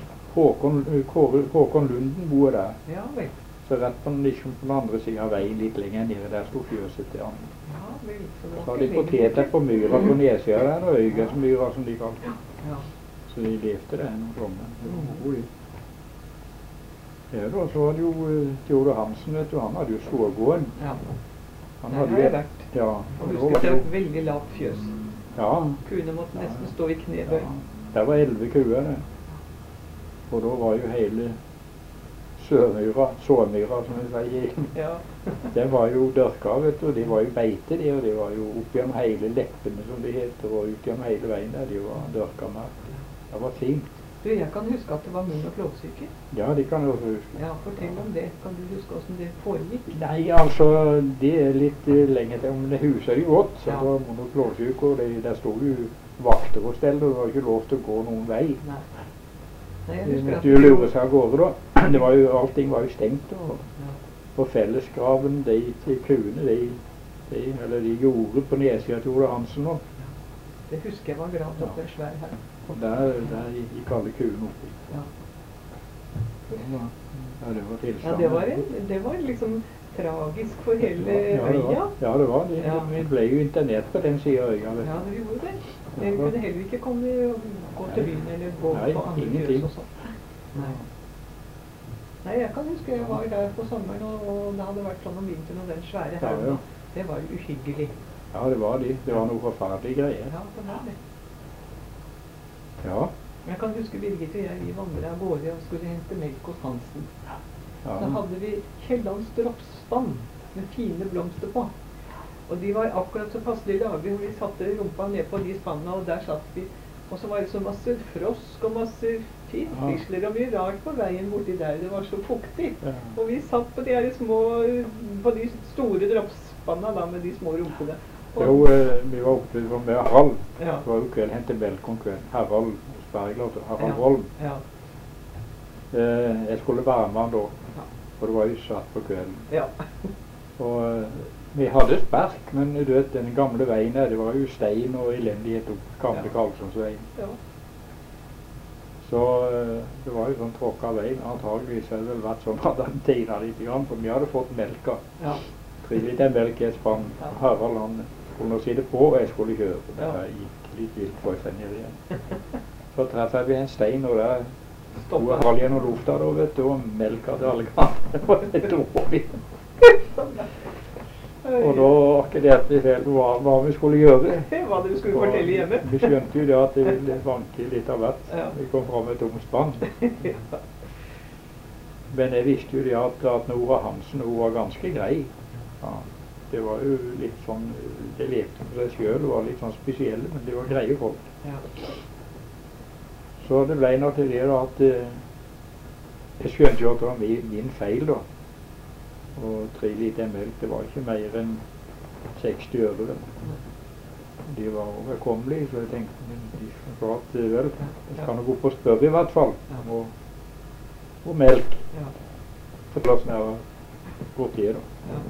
Håkon Lunden bor der. Ja vel. Så rett på den, liksom på den andre siden av veien, litt lenger nede, der stod fjøset til Anne. Ja vel. Så det Så var hadde de ikke poteter lenger. på myra på nedsida der, og Øygasmyra som de kalte det. Ja. Så de levde der noen sommer. Det var rolig. Ja da, så var det jo Theodor Hansen, vet du, han hadde jo Storgården. Ja. Han Der hadde har jo jeg vært. Ja, Og og da husker var det det var jo, et veldig lavt fjøs. ja, Kuene måtte nesten stå i knebøy. ja, der var 11 kuer der. Og da var jo hele Såmyra, som vi sier, Ja. den var jo dørka, vet du, og det var jo beite det, og det var jo opp gjennom hele leppene, som det heter, og ut gjennom hele veien der, det var dørka med. Det var fint. Du, jeg kan huske at det var munn- og klovsyke. Ja, det kan jeg også huske. Ja, fortell om det. Kan du huske hvordan det foregikk? Nei, altså, det er litt lenger til, men det huset er jo godt, så Ja. det var monoklåsyke, og der stod jo vakter og stell, og det var ikke lov til å gå noen vei. Nei. Nei, jeg husker at Du lurer seg av gårde da. Det var jo, allting var jo stengt, Ja. og fellesgraven, de kuene, eller de gjorde på Nesøya til Ole Hansen nå. Det husker jeg var gravd opp Ja. en svær her. Og der gikk alle kuene oppi. Ja. Ja, det var Ja, tilstanden. det var liksom tragisk for hele Ja, det øya. var, ja, det var det. Ja. Vi ble jo internert på den siden av øya. Vet du. Ja, vi gjorde det. Dere kunne heller ikke komme og gå til byen eller gå Nei, på andre ingenting. fjøs og sånt. Nei. Nei, jeg kan huske jeg var der på sommeren, og det hadde vært sånn om vinteren, og den svære Ja, helgen. ja. Det var uhyggelig. Ja, det var det. Det var noe forferdelige greier. Ja, det var det. Ja. Jeg kan huske Birgit og jeg, vi vandret av gårde og skulle hente melk hos Hansen. Så Ja. hadde vi Kiellands dropsspann med fine blomster på. Og de var akkurat så passelig laget, og vi satte rumpa ned på de spannene, og der satt vi. Og så var det så masse frosk og masse firfisler og mye rart på veien borti der. Det var så fuktig. Ja. Og vi satt på de her små, på de store dropsspanna da, med de små rumpene. Og, Jo, vi var oppe med Harald. ja, Det var jo kveld, hentet melk om kveld. Harald Sperglatt, Harald Ja. Holm. ja, Jeg skulle være med han da, Ja. for det var jo satt på kvelden. ja. Og vi hadde spark, men du vet, den gamle veien der, det var jo stein og elendighet opp gamle Ja. Karlsonsveien. ja. Så det var jo sånn tråkka vei. Antageligvis hadde det vel vært sånn at han tina litt grann, for vi hadde fått melka. ja. 3 liter melk i et spann. Ja. Harald han skulle nå sitte på, og jeg skulle kjøre. For det Ja. her gikk litt vilt for seg ned igjen. Så treffer vi en stein, og der sto Stoppa. Harald gjennom lufta da, vet du, og melka til alle kanter. Det var litt dårlig. Og da akkederte vi selv hva vi skulle gjøre. Hva du skulle fortelle hjemme. Vi skjønte jo det at det ville vanke litt av hvert. Ja. Vi kom fram med et tomt spann. Ja. Men jeg visste jo det at Nora Hansen, hun var ganske grei. Ja, det var jo litt sånn, det lekte med seg selv, og var litt sånn spesielle, men det var greie folk. Ja. Så det ble nok til det da at jeg skjønte jo at det var min feil da. Og 3 liter melk, det var ikke mer enn 60 øre. vel. De var overkommelige, så jeg tenkte, men de sa at vel, jeg skal nå gå opp og spørre i hvert fall. Og melk. Ja. For plassen her var gått i da. Ja.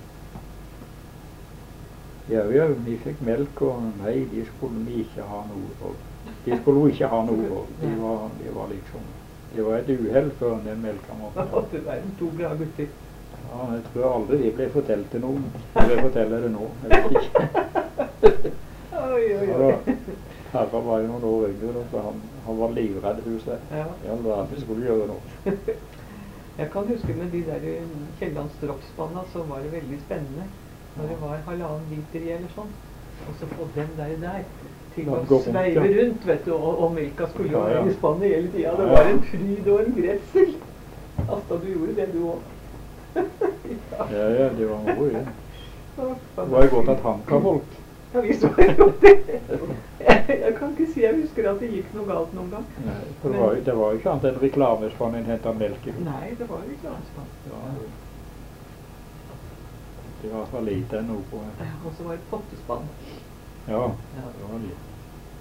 Ja, vi fikk melk, og nei, de skulle vi ikke ha noe for. De skulle jo ikke ha noe for. De var liksom, det var et uheld for den melka måten. Du er en 2 bra gutter. Ja, jeg tror aldri de ble fortalt til noen. Jeg forteller det nå, jeg vet ikke. Oi, oi, Ja, oi. da, Herre var jo noen år yngre, da, så han var livredd huset. Ja. Ja, hva skulle gjøre nå? Jeg kan huske med de der Kiellands dropsspanna, så var det veldig spennende. Når det var 1,5 liter i eller sånn. Og så få den der til La å den gå rundt, sveive ja. rundt, vet du. Og melka skulle jo Ja, ja. være i spannet hele tida. Det Ja, var ja. en fryd og en gredsel. Asta, du gjorde det du òg. Ja, det var moro, ja. Det Det var jo godt at han kan folk. Ja, vi så jo det. Jeg kan ikke si jeg husker at det gikk noe galt noen gang. Nei, for det var jo ikke annet enn reklamespann en hentet melk i. Nei, det var jo ikke anspann. Ja. Det var så lite noe på. Ja, og så var det pottespann. Ja, Ja. det var litt.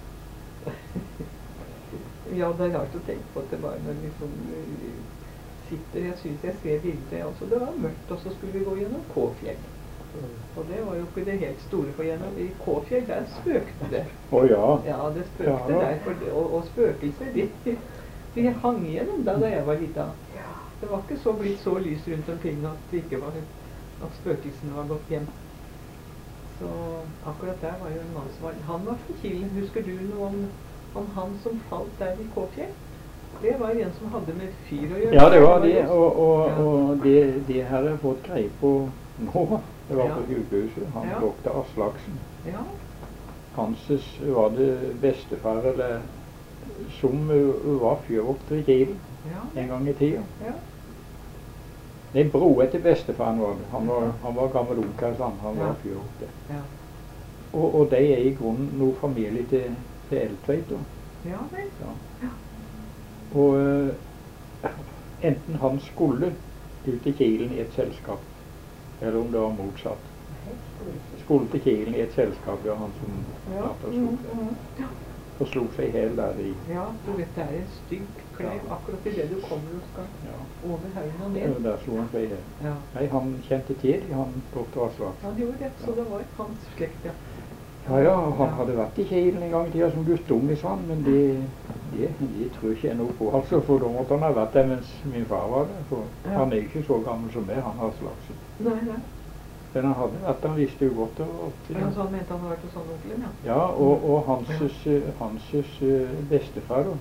Ja, det er rart å tenke på at det var når vi liksom sitter, jeg synes jeg ser bildet, altså det var mørkt, og så skulle vi gå gjennom Kåfjell. Og det var jo ikke det helt store for gjennom, i Kåfjell der spøkte det. Å ja. Ja, det spøkte Ja. der, og spøkelser, de hang igjennom da jeg var liten. Det var ikke så blitt så lys rundt omkring at det ikke var, at spøkelsene var gått hjem. Så akkurat der var jo en mann som var, han var fra Kilen, husker du noe om han som falt der i Kåfjell? Det var en som hadde med fyr å gjøre. Ja, det var det, jo- og det har jeg fått greie på nå. Det var Ja. på sykehuset, han Ja. doktor Aslaksen. Ja, Hanses var det bestefar, eller som var fjørvokter i Kilen ja, en gang i tida. ja. Nei, bror til bestefaren var det. Han var gammel onkel, han Ja. var fjørvokter. Ja, Og de er i grunnen noe familie til Eltveit da. ja vel. Ja. Og enten han skulle ut til Kilen i et selskap, eller om det var motsatt. Skulle til Kilen i et selskap, ja, han som Ja, startet og slo seg. ja. Og slo seg i hjel der i. Ja, du vet, det er en stygg Kleiv, akkurat i det du kommer og skal over høyden og Ja, ned. der slo han seg. Ja. Nei, han kjente til han doktor Aslaksen. Han gjorde det, så det var hans slekt, ja. Ja, han hadde vært i Kilen en gang i tida som guttunge, sånn, men de tror ikke jeg noe på, altså, for da måtte han ha vært der mens min far var der, for han er ikke så gammel som meg, han Aslaksen. Nei. Men han hadde vært, han visste jo godt det. Ja, så han mente han hadde vært hos sånn onkelen, ja. Ja, og hans bestefar da.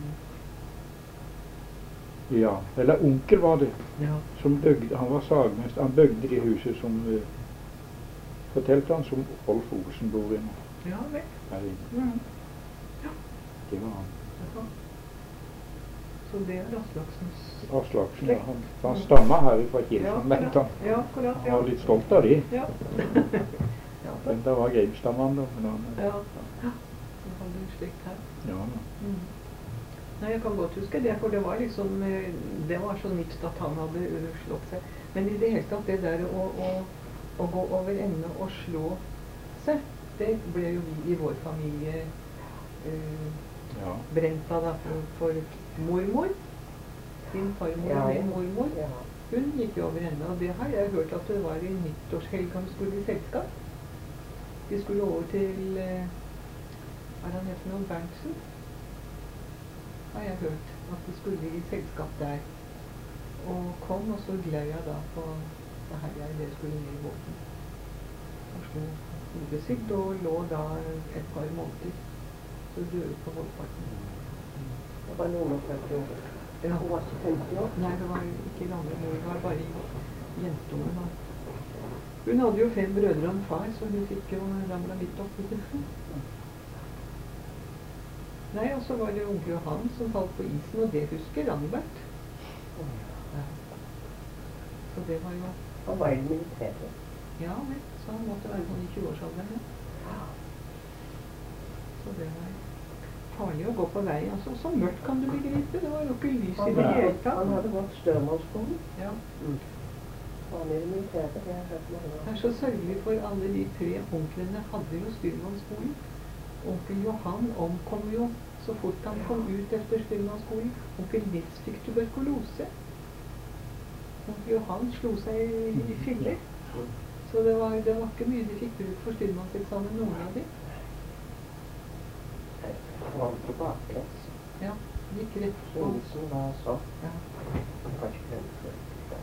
Ja, eller onkel var det, som bygde, han var sagmester, han bygde det huset som, fortalte han, som Rolf Olsen bor i nå. Ja, vel. Her inne. Ja. Det var han. Jaha. Så det er Aslaksens Aslaksen, ja. Han stammer her fra Kilen, ja, mente han. Ja, akkurat, Han var litt stolt av det. Ja. Men det var Grimstadmann da. Men han, Ja, han hadde en slikt her. ja, da. Nei, jeg kan godt huske det, for det var liksom, det var så nipst at han hadde slått seg. Men i det hele tatt, det der å gå over ende og slå seg, det ble jo vi i vår familie brent av da, for mormor. Din farmor og min mormor. Hun gikk jo over ende, og det har jeg hørt at det var i nyttårshelgen de skulle i selskap. De skulle over til, hva er han heter noe, Berntsen? Har jeg hørt at de skulle i selskap der. Og kom, og så gled jeg da på det her jeg skulle ned i båten. Og slo hodet sitt, og lå da et par måneder. Så døde på holdparten. Det var noen av 40 år. Ja. Hun var ikke 50 år. Nei, det var ikke gamle mor, det var bare jentunger da. Hun hadde jo 5 brødre og en far, så hun fikk jo ramla litt opp i det. Nei, og så var det onkel Johan som falt på isen, og det husker Ranbert. Ja. Så det var jo... Han var i militæret. Ja, vel, så han måtte være sånn i 20-årsalderen. Ja. Så det var farlig å gå på vei, altså. Så mørkt kan du begripe, det var jo ikke lys i det hele tatt. Han hadde gått størmålsskolen. Ja. Han er i militæret, det har jeg hørt mange Det er så sørgelig for alle de 3 onklene hadde jo styrmannsskolen. Onkel Johan omkom jo så fort han kom ut efter styrmannsskolen. Onkel Nils fikk tuberkulose. Onkel Johan slo seg i filler. Så det var ikke mye de fikk bruk for styrmannseksamen, noen av de. Han var tilbakelens. Ja, gikk rett på. Olsen var så. Ja. Han kan ikke glemme det.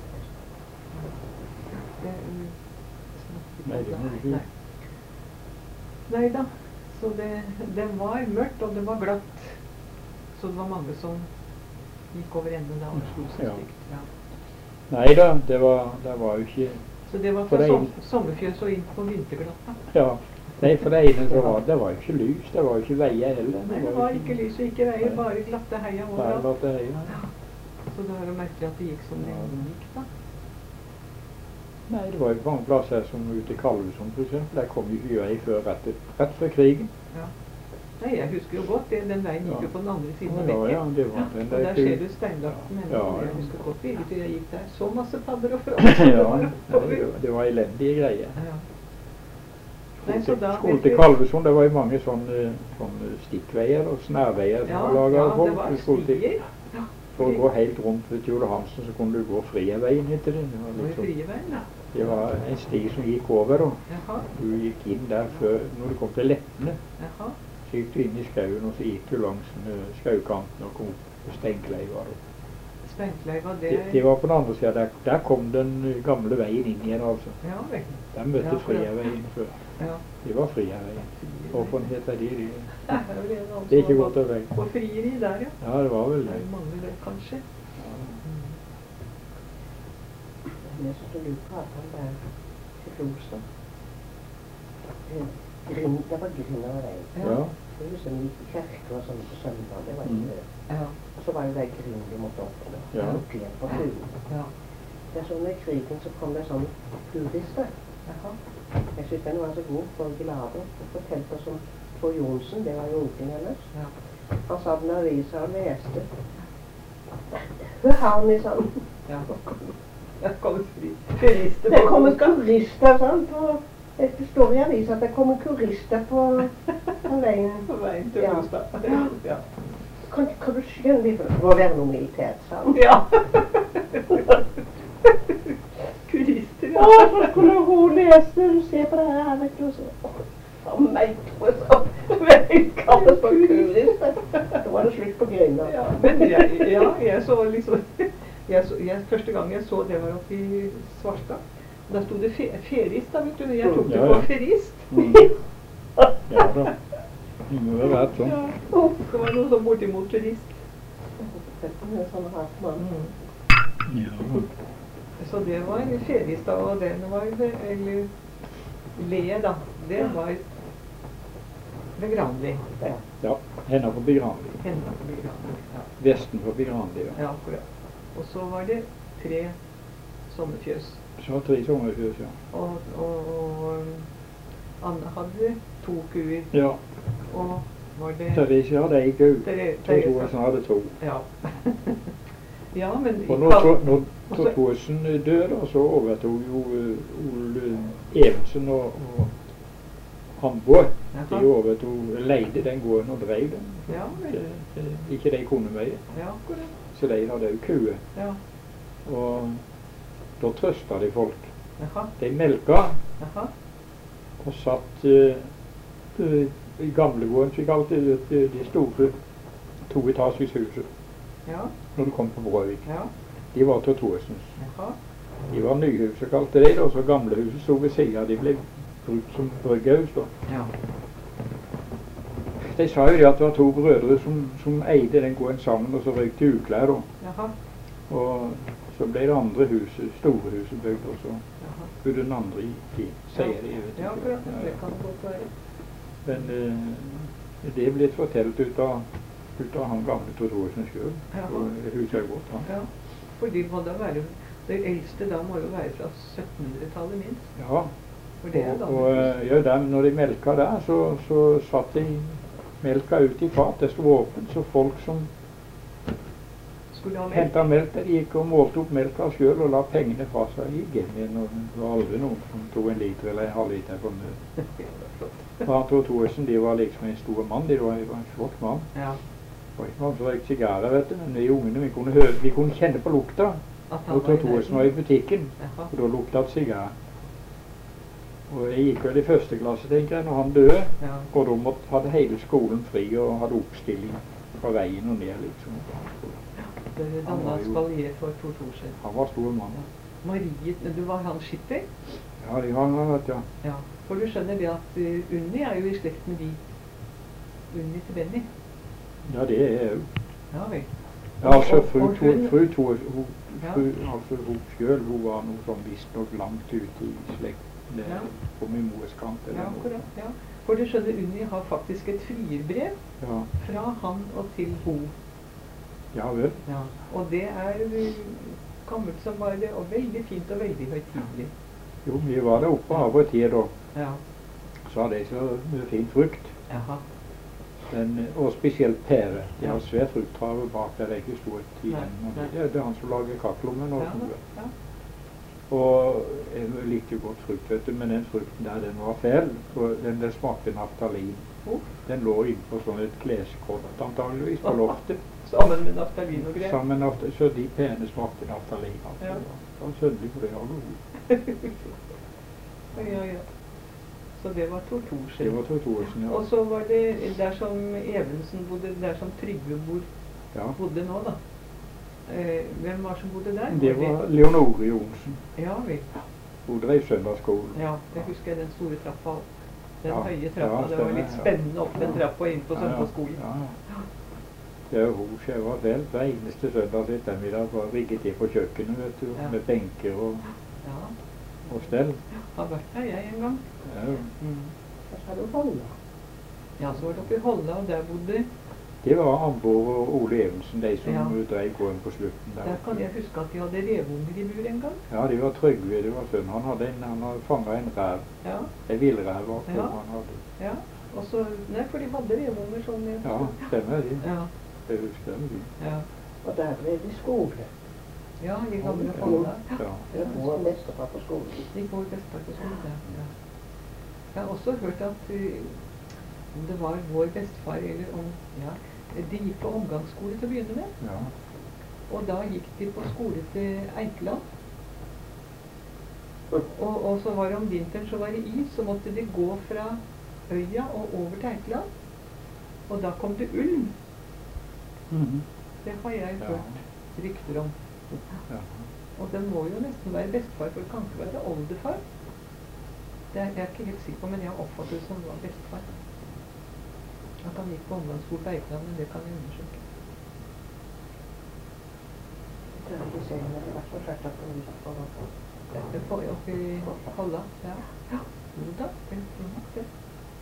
Nei. Neida. Så det var mørkt, og det var glatt. Så det var mange som gikk over ende da og slo seg stygt. Ja. Neida, det var jo ikke... Så det var fra sommerfjøs og inn på vinterglatta. Ja. Nei, for det ene så det var jo ikke lys, det var jo ikke veier heller. Nei, det var ikke lys og ikke veier, bare glatte heier overalt. Bare glatte heier, ja. Så det var jo merkelig at det gikk som det gikk da. Nei, det var jo mange plasser som ute i Kalvesund for eksempel. Der kom jo ikke vei før rett før krigen. Ja. Nei, jeg husker jo godt det. Den veien gikk jo på den andre siden av bekken. Ja, det var den. Og der ser du steinlagten. Ja. Jeg husker godt hvilket jeg gikk der. Så masse padder og fra. Ja, det var elendige greier. Ja. Nei, så da... Skole til Kalvesund, det var jo mange sånne stikkveier og snærveier som var laget av folk. Ja, det var stier. For å gå helt rundt ved Tjole Hansen, så kunne du gå Friaveien etter det. Friaveien, ja. Det var en sti som gikk over, og Jaha. du gikk inn der før, når du kom til Lettene. Jaha. Så gikk du inn i skauen, og så gikk du langs skaukanten og kom opp på Steinkleiva. Steinkleiva, det var på den andre siden. Der kom den gamle veien inn igjen, altså. Ja, vel. Der møtte Friaveien før. Ja. Det var Friaveien. Hvorfor heter de? Det er ikke godt å veie. På frieri der, ja. Ja, det var vel det. Det mangler det, kanskje. Jeg synes du lurer på at han der til Flostad. Det var Grindaveien. Ja. Det var sånn gikk i kirke og sånn på søndag, det var ikke det. Ja. Og så var det Grind de måtte opp til. Ja. Opp igjen på Fuen. Ja. Det er sånn med krigen så kom det sånn turlister. Jaha. Jeg synes den var så god for Glade og fortalte oss om Tor Jonsen, det var jo onkelen hennes. Ja. Han sa den avisa og leste. Hør han i sånn. Ja. Det kommer kurister. Det kommer kurister sånn på, det står i avisa at det kommer kurister på veien. På veien til Flostad. Ja. Kan du skjønne litt, det må være noe militært, sa han. Ja. Kurister, ja. Å, så skulle hun lese, se på det her, vet du, så. Meg, tror jeg, så. Vel, kallet for kurister. Da var det slutt på grønna. Ja, men jeg så liksom, første gang jeg så det var oppe i Svarstad. Da sto det ferist da, vet du. Jeg tok det på ferist. Ja da. Det må jo være sånn. Ja, det var noe sånn bortimot turist. Sånn hatmann. Ja. Så det var ferist da, og den var, eller Le da, det var ved Granli. Ja, henne på Granli. Henne på Granli, ja. Vesten på Granli, ja. Ja, akkurat. Og så var det 3 sommerfjøs. Så 3 sommerfjøs, ja. Og Anne hadde 2 kuer. Ja. Og var det... Therese hadde 1 ku. Therese hadde 2. Ja. Ja, men... Og når Thoresen døde, så overtog jo Ole Evensen og Hamborg. De overtog, leide den gården og drev den. Ja, ikke de kunne mer. Ja, akkurat. Så de hadde jo kuer. Ja. Og da trøstet de folk. Jaha. De melka Jaha. og satt i gamlegården, så galt det de store 2-etasjeshuset. Ja. Når du kom på Brøvik. Ja. De var til Thorsens. Jaha. De var nyhuset, kalte de det, og så gamlehuset stod ved siden. De ble brukt som bryggehus da. Ja. De sa jo det at det var 2 brødre som eide den gården sammen, og så røyk de uklær da. Jaha. Og så ble det andre huset, store huset bygd, og så bodde den andre i sier de. Ja, akkurat. Det kan godt være. Men det er blitt fortalt ut av han gamle Thorsen selv. Ja. Og huset er godt, han. Ja. For de må da være, det eldste da må jo være fra 1700-tallet minst. Ja. For det er da. Og når de melka der, så satt de melka ut i fat. Det stod åpent, så folk som skulle ha melk. hentet melk, de gikk og målte opp melka selv og la pengene fra seg i gemmen. Og det var aldri noen som tog 1 liter eller 1,5 liter for mye. Og han Thorsen, de var liksom en stor mann, de var en flott mann. Ja. Og ikke han som røykte sigarer, vet du, men vi ungene, vi kunne kjenne på lukta. Og Thorsen var i butikken, og da lukta det sigarer. Og jeg gikk vel i 1. klasse, tenker jeg, når han døde, Ja. og da hadde hele skolen fri og hadde oppstilling fra veien og ned, liksom. Det dannet spalier for Thorsen. Han var stor mann. Marie, du var han skipper? Ja, de var han, vet du. Ja. For du skjønner det at Unni er jo i slekt med de. Unni til Benny. Ja, det er jo. Ja, vel. Ja, altså, fru hun selv, hun var noe sånn visst nok langt ute i slekt. Ja. På min mors kant. Ja, akkurat, ja. For du skjønner, Unni har faktisk et frierbrev Ja. fra han og til hun. Ja vel. Ja. Og det er gammelt som bare, og veldig fint og veldig høytidelig. Jo, vi var der oppe av og til da. Ja. Så hadde de så mye fin frukt. Jaha. Og spesielt pære. De har svært frukttrave bak der, det er ikke stort i den. Det er han som lager kakelommen og sånt. Ja. Og jeg likte jo godt frukt, vet du, men den frukten der, den var fæl. Den smakte naftalin. Den lå inne på sånn et kleskott, antageligvis, på loftet. Sammen med naftalin og greier. Så de pæne smakte naftalin. Altså. Ja. Det var sønnelig for det har god. Ja. Så det var Thorsen. Det var Thorsen, ja. Og så var det der som Evensen bodde, der som Trygve bodde nå da. Hvem var som bodde der? Det var Leonore Jonsen. Ja, vel. Hun drev søndagsskolen. Ja, det husker jeg, den store trappa. Den høye trappa, ja, det var litt spennende opp den trappa inn på søndagsskolen. Ja. Det er hun som var vel hver eneste søndag ettermiddag var rigget til på kjøkkenet, vet du, med benker og stell. Har vært her jeg en gang. Ja. Så sa du Holla. Ja, så var dere Holla, og der bodde... Det var Ambor og Ole Evensen, de som drev gården på slutten der. Der kan jeg huske at de hadde revunger i bur en gang. Ja, de var Trygve, det var sønn. Han hadde fanget en ræv. Ja. En villræv var det han hadde. Ja, og så... Nei, for de hadde revunger sånn... Ja, stemmer det. Ja. Det husker jeg. Ja. Og der ble de skole. Ja, de gamle Holla. Ja. Det var bestefar på skolen. De går bestefar på skolen, ja. Jeg har også hørt at om det var vår bestefar, eller om... Ja, De gikk på omgangsskole til å begynne med. Ja. Og da gikk de på skole til Eikeland. Og så var det om vinteren så var det is, så måtte de gå fra øya og over til Eikeland. Og da kom det ulv. Det har jeg hørt rykter om. Ja. Og det må jo nesten være bestefar, for det kan ikke være oldefar. Det er jeg ikke helt sikker på, men jeg oppfatter det som det var bestefar. At han gikk på omgangsskole på Eikeland, men det kan jeg undersøke. Jeg tror ikke se om det har vært så skjørt at det var på. Det får jeg opp i Halla. Ja. Ja. Jo da, det er nok det.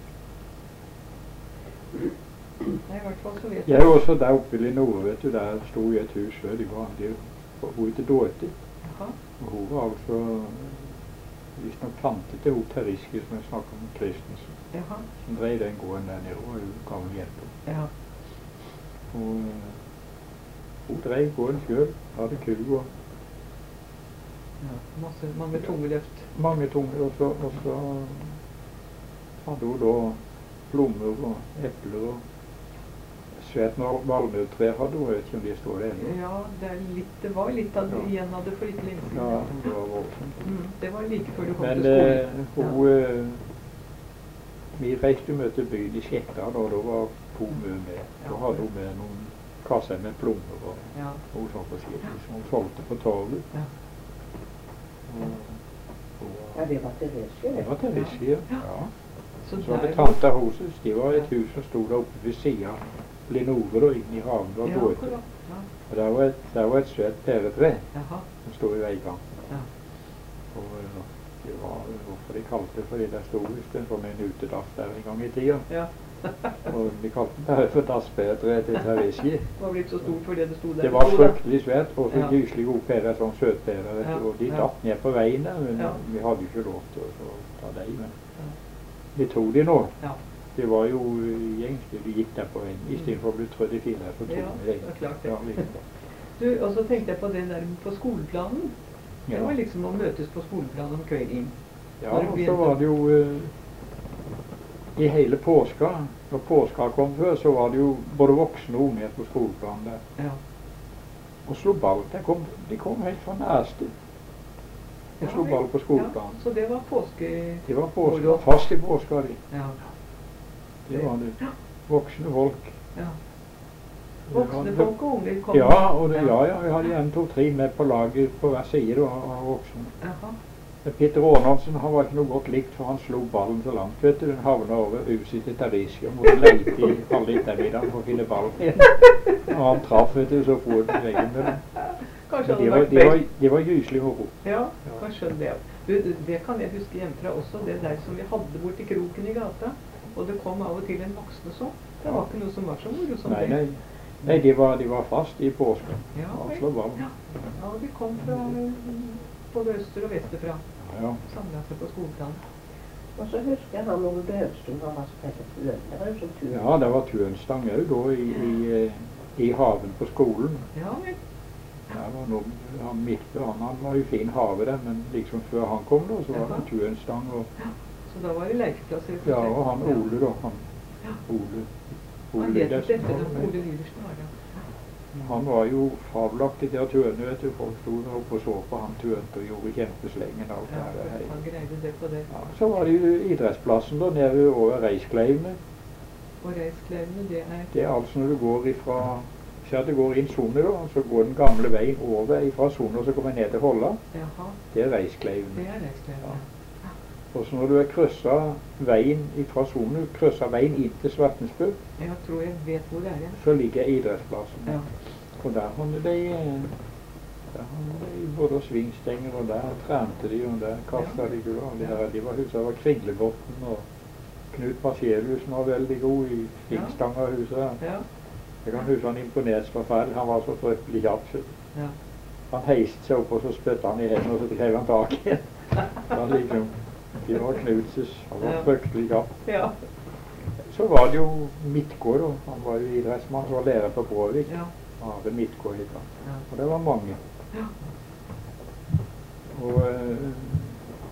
Nei, i hvert fall så vet Jeg er jo også der oppe i Nord, vet du, der sto i et hus før de var de hun til Dåti. Jaha. Og hun var altså visstnok tante til hun Teriski som jeg snakker om, Christensen. Jaha. Som drev den gården der nede, og hun gammel jente. Ja. Og hun drev gården selv, hadde kullgård. Ja. Mange tunge løft. Mange tunge, og så hadde hun da plommer og epler og svært valnøttre hadde hun, vet ikke om de står der ennå. Ja, det var litt av det igjen av det for ikke lenge siden. Ja, det var voldsomt. Det var like før du kom Men til skolen. vi reiste med til byen i Skjettar, og da var hun med. Da hadde hun med noen kasser med plommer og sånn forskjellig, som hun solgte på torvet. Ja. Ja, det var Therese. Det var Therese, ja. Så Så hadde der tante Hoses, det var et hus som stod der oppe ved siden av Lenore, da, inn i haven og ja, gåte. akkurat. Ja. Og der var et svært pæretre Jaha. som stod i veikanten. Ja. Og det var hvorfor de kalte det, fordi der stod visst en sånn en utedass der en gang i tida. Ja. Og de kalte det bare for dasspære til Therese. Det var blitt så stort fordi det stod der. Det var fryktelig svært, og så Ja. gyselig gode pærer, sånn søtpærer, vet Ja, du. Og de ja. datt ned på veien der, men Ja. vi hadde jo ikke lov til å ta dem. Men Ja. vi tog de nå. Ja. Det var jo gjengs, de gikk der på veien, i stedet for å bli trødd i filler, så tog Ja, vi det er klart det. Ja, liksom. Du, og så tenkte jeg på det der på skoleplanen. Det Ja. var liksom å møtes på skoleplanen om kvelden. Ja, Når det og så begynte- var det jo i hele påska, når påska kom før, så var det jo både voksne og unge på skoleplanen der. Ja. Og slo ball. De kom helt fra næreste. Og slo ball på skoleplanen. Ja, så det var påske... De var påska, fast i påska, de. Ja. Det var det. Voksne folk. Ja. Det var Voksne det. folk og unger kom. Ja, og det, ja, vi hadde en, to, tre med på laget på hver side da, av voksne. Jaha. Peter Ånonsen, han var ikke noe godt likt, for han slo ballen så langt, vet du. Den havnet over huset til Therese, og måtte leite i halve ettermiddagen for å finne ballen igjen. Og han traff, vet du, så for den veggen med den. Kanskje Men hadde det vært bedre. de var gyselig moro. Ja, hva skjønner det. Det kan jeg huske hjemmefra også, det der som vi hadde borti kroken i gata. Og det kom av og til en voksne sånn. Det var ikke noe som var så moro som det. Nei, de var fast i påsken. Ja, Han slår ballen. Ja, de kom fra både øster og vesterfra. Ja. Samlet seg på skoleplanen. Og så husker jeg han Ole Døvstuen, han var spilte turen. Det var jo som turen. Ja, det var turnstang òg da i haven på skolen. Ja, vel. Der var han Midtbø, han var jo fin hage der, men liksom før han kom da, så var det turnstang. Og, Så da var det lekeplasser. ja, og han Ole da, han Han het Lydersen, etter den Ole Lydersen var det. han var jo fabelaktig til å turne, vet du. Folk sto der oppe og så på han turnet og gjorde kjempeslengen og alt Ja, det der. han greide det på det. Ja, så var det jo idrettsplassen da, nede over Reiskleivene. Og reisklevene, det er... Det er altså når du går ifra, se at du går inn Sonne da, så går den gamle veien over ifra Sonne, og så kommer ned til Holla. Jaha, Det er Reiskleivene. det er reisklevene. Og så når du har krysset veien ifra Sonne, krysset veien inn til Svartensbø, Jeg tror jeg vet hvor det er igjen. så ligger idrettsplassen. Ja. Og der hadde de både svingstenger, og der trente de, og der kastet de gull. De var huset av Kringlebotn, og Knut Parsielusen var veldig god i svingstangerhuset. Ja, Jeg kan huske han imponerte så fælt, han var så fryktelig kjapp. ja. Han heiste seg opp, og så spyttet han i hendene, og så drev han tak igjen. Han liksom, de var Knutses, han var fryktelig kjapp. Ja. Så var det jo Midtgård, da. Han var jo idrettsmann, som var lærer på Bråvik. Ja. Han hadde Midtgård hit, da. Ja. Og det var mange. Ja. Og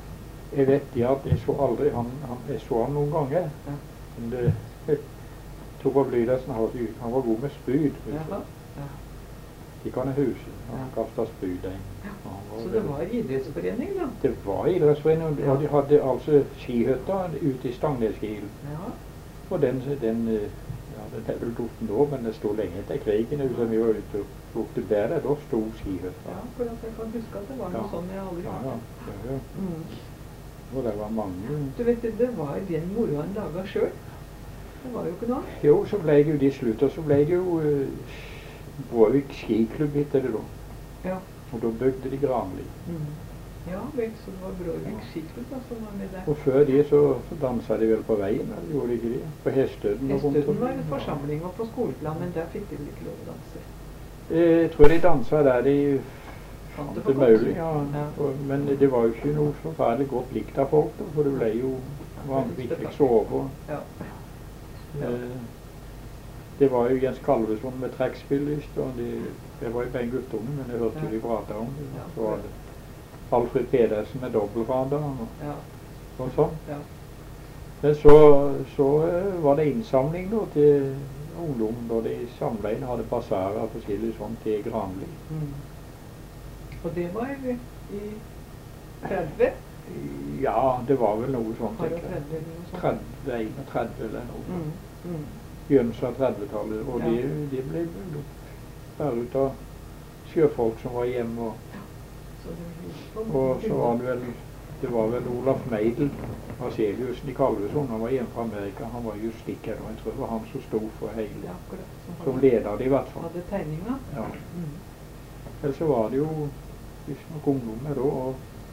jeg vet at jeg så aldri, jeg så han noen ganger. Ja. Men Torbjørn Blydersen han var god med spyd. Jaha. Ja. De kan huset. Han Ja. kastet spyd inn. Ja. Han var Så det var idrettsforening da? Det var idrettsforening, Ja. og de hadde altså skihøtta ute i Stangneskilen. Ja. Og den er vel borte nå, men det stod lenge etter krigen. Som vi var ute og plukte bær, da sto skihøtta. Ja, for at jeg kan huske at det var noe Ja. sånn jeg aldri Ja, hadde. ja. Mm. Og det var mange. Du vet, det var den moroen laget selv. Det var jo ikke noe. Jo, så ble det jo de slutt, og så ble det jo Bråvik skiklubb heter det da. Ja. Og da bygde de Granli. Mm. Ja, vel, så det var Bråvik skiklubb da, som var med der. Og før det så danset de vel på veien, eller gjorde de ikke det? På Hestøden og rundt Hestøden var om. en forsamling og på skoleplan, men der fikk de vel ikke lov å danse. Jeg tror de danset der de Fant det det for godt. mulig, ja. Ja. Men det var jo ikke noe så færdig godt likt av folk, da, for det ble jo vanligvis fikk sove. Ja. Ja. Det var jo Jens Kalvesson med trekkspillist, og det var jo bare en guttunge, men jeg hørte jo Ja. de prate om det. Ja. Så var det Alfred Pedersen med dobbeltrader Ja. og sånn. Ja. Men så var det innsamling da, til ungdom, da de samlet inn, hadde basarer og forskjellig sånt til Granli. Mm. Og det var i 30? Ja, det var vel noe sånt. Par og tenker jeg. 30 eller noe sånt. 30, 31 eller noe sånt. Mm. Mm. Begynnelsen av 30-tallet, og Ja. de ble bygd opp der ut av sjøfolk som var hjemme. Så det Og så var det var vel Olaf Meidel, Marceliusen i Kalvesson, han var hjemme fra Amerika, han var justikker, og jeg tror det var han som stod for Ja, hele, akkurat. som leder det i hvert fall. Hadde tegninga. Ja. Mm. Ellers så var det jo visstnok ungdommer da, og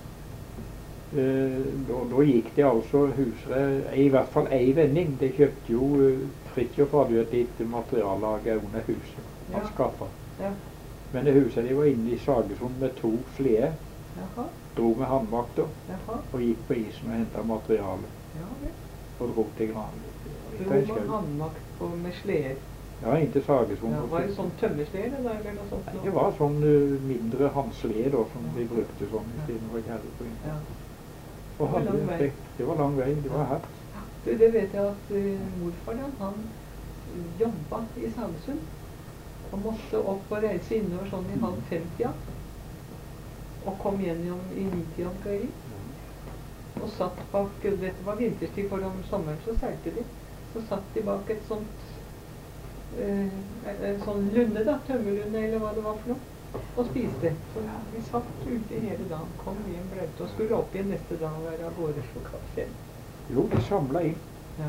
da gikk det altså husere, i hvert fall ei vending. De kjøpte jo Fridtjof hadde jo et lite materiallager under huset han Ja. skaffet. Ja. Men det huset de var inne i Sagesund med 2 sleder, Jaha. dro med håndvakter Jaha. og gikk på isen og hentet materiale Ja vel. og dro til Granli. Du må ha håndmakt på med sleder. Ja, inntil Sagesund. Ja, var det sånn tømmerslede da, eller noe sånt? Nei, det var sånn mindre håndsled da, som vi brukte sånn i stedet for kjærlighet på inn. Ja. Og Det var lang vei. det var lang vei, det var her. Du, det vet jeg at morfar da, han jobba i Sagesund. Og måtte opp og reise innover sånn i 4:30. Og kom gjennom i 9-tida om kvelden. Og satt bak, dette var vinterstid, for om sommeren så seilte de. Så satt de bak et sånt, en sånn lunde da, tømmerlunde eller hva det var for noe, og spiste. Så vi satt ute hele dagen, kom hjem, bløte, og skulle opp igjen neste dag og være av gårde klokka 5. Jo, de samlet inn Ja.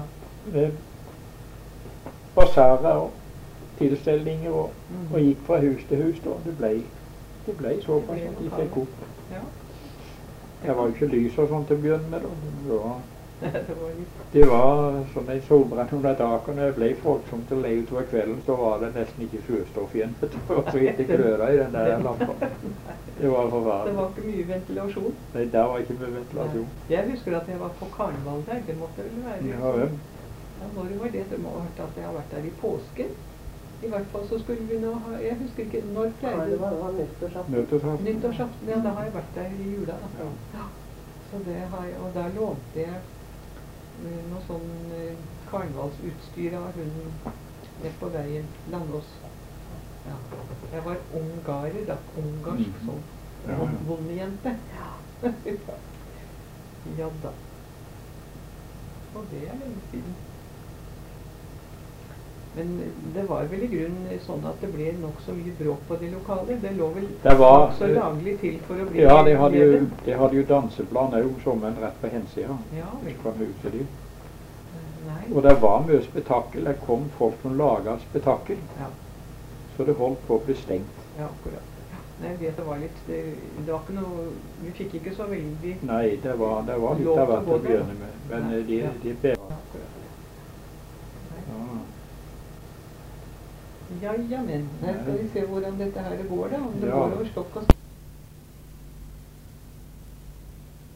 basarer og tilstelninger Mhm. og gikk fra hus til hus da. Det ble såpass at de fikk opp. Ja. Det var jo ikke lys og sånt til å begynne med da. Det var litt, Det var sånn en solbrenn under taket, og når det ble folksomt og lei utover kvelden, så var det nesten ikke fyrstoff igjen. Det var så ikke gløda i den der lampa. Det var det forferdelig. var ikke mye ventilasjon. Nei, der var ikke mye ventilasjon. Jeg husker at jeg var på karneval der, det måtte vel være. Ja, vel. Ja, når var det? Det må ha vært at jeg har vært der i påsken. I hvert fall så skulle vi nå ha, jeg husker ikke, når Nei, pleide det var nyttårsaften. Nyttårsaften. Nyttårsaften, ja, da har jeg vært der i jula da. Ja. Ja. Så det har jeg, og der lånte jeg noe sånn karnevalsutstyr av hun ned på veien, Landås. Ja. Jeg var ungarer da, ungarsk Mhm. sånn, Ja, ja. bondejente. Ja da. Og det er lenge siden. Men det var vel i grunnen sånn at det ble nok så mye bråk på det lokale. Det lå vel Det var- så laglig til for å bli Ja, de hadde leder. jo danseplan òg, sommeren rett på hensida Ja, vel. fra huset ditt. Nei. Og det var mye spetakkel. Det kom folk som laga spetakkel, Ja, så det holdt på å bli stengt. ja, akkurat. Nei, jeg vet det var litt, det var ikke noe, vi fikk ikke så veldig Nei, det var litt Lov av til å hvert gå å der, begynne med. Men Nei, de ja. bedre. Ja, akkurat. Ja. Ja, men. Her skal vi se hvordan dette her går da, om det Ja. går over stokk og stein.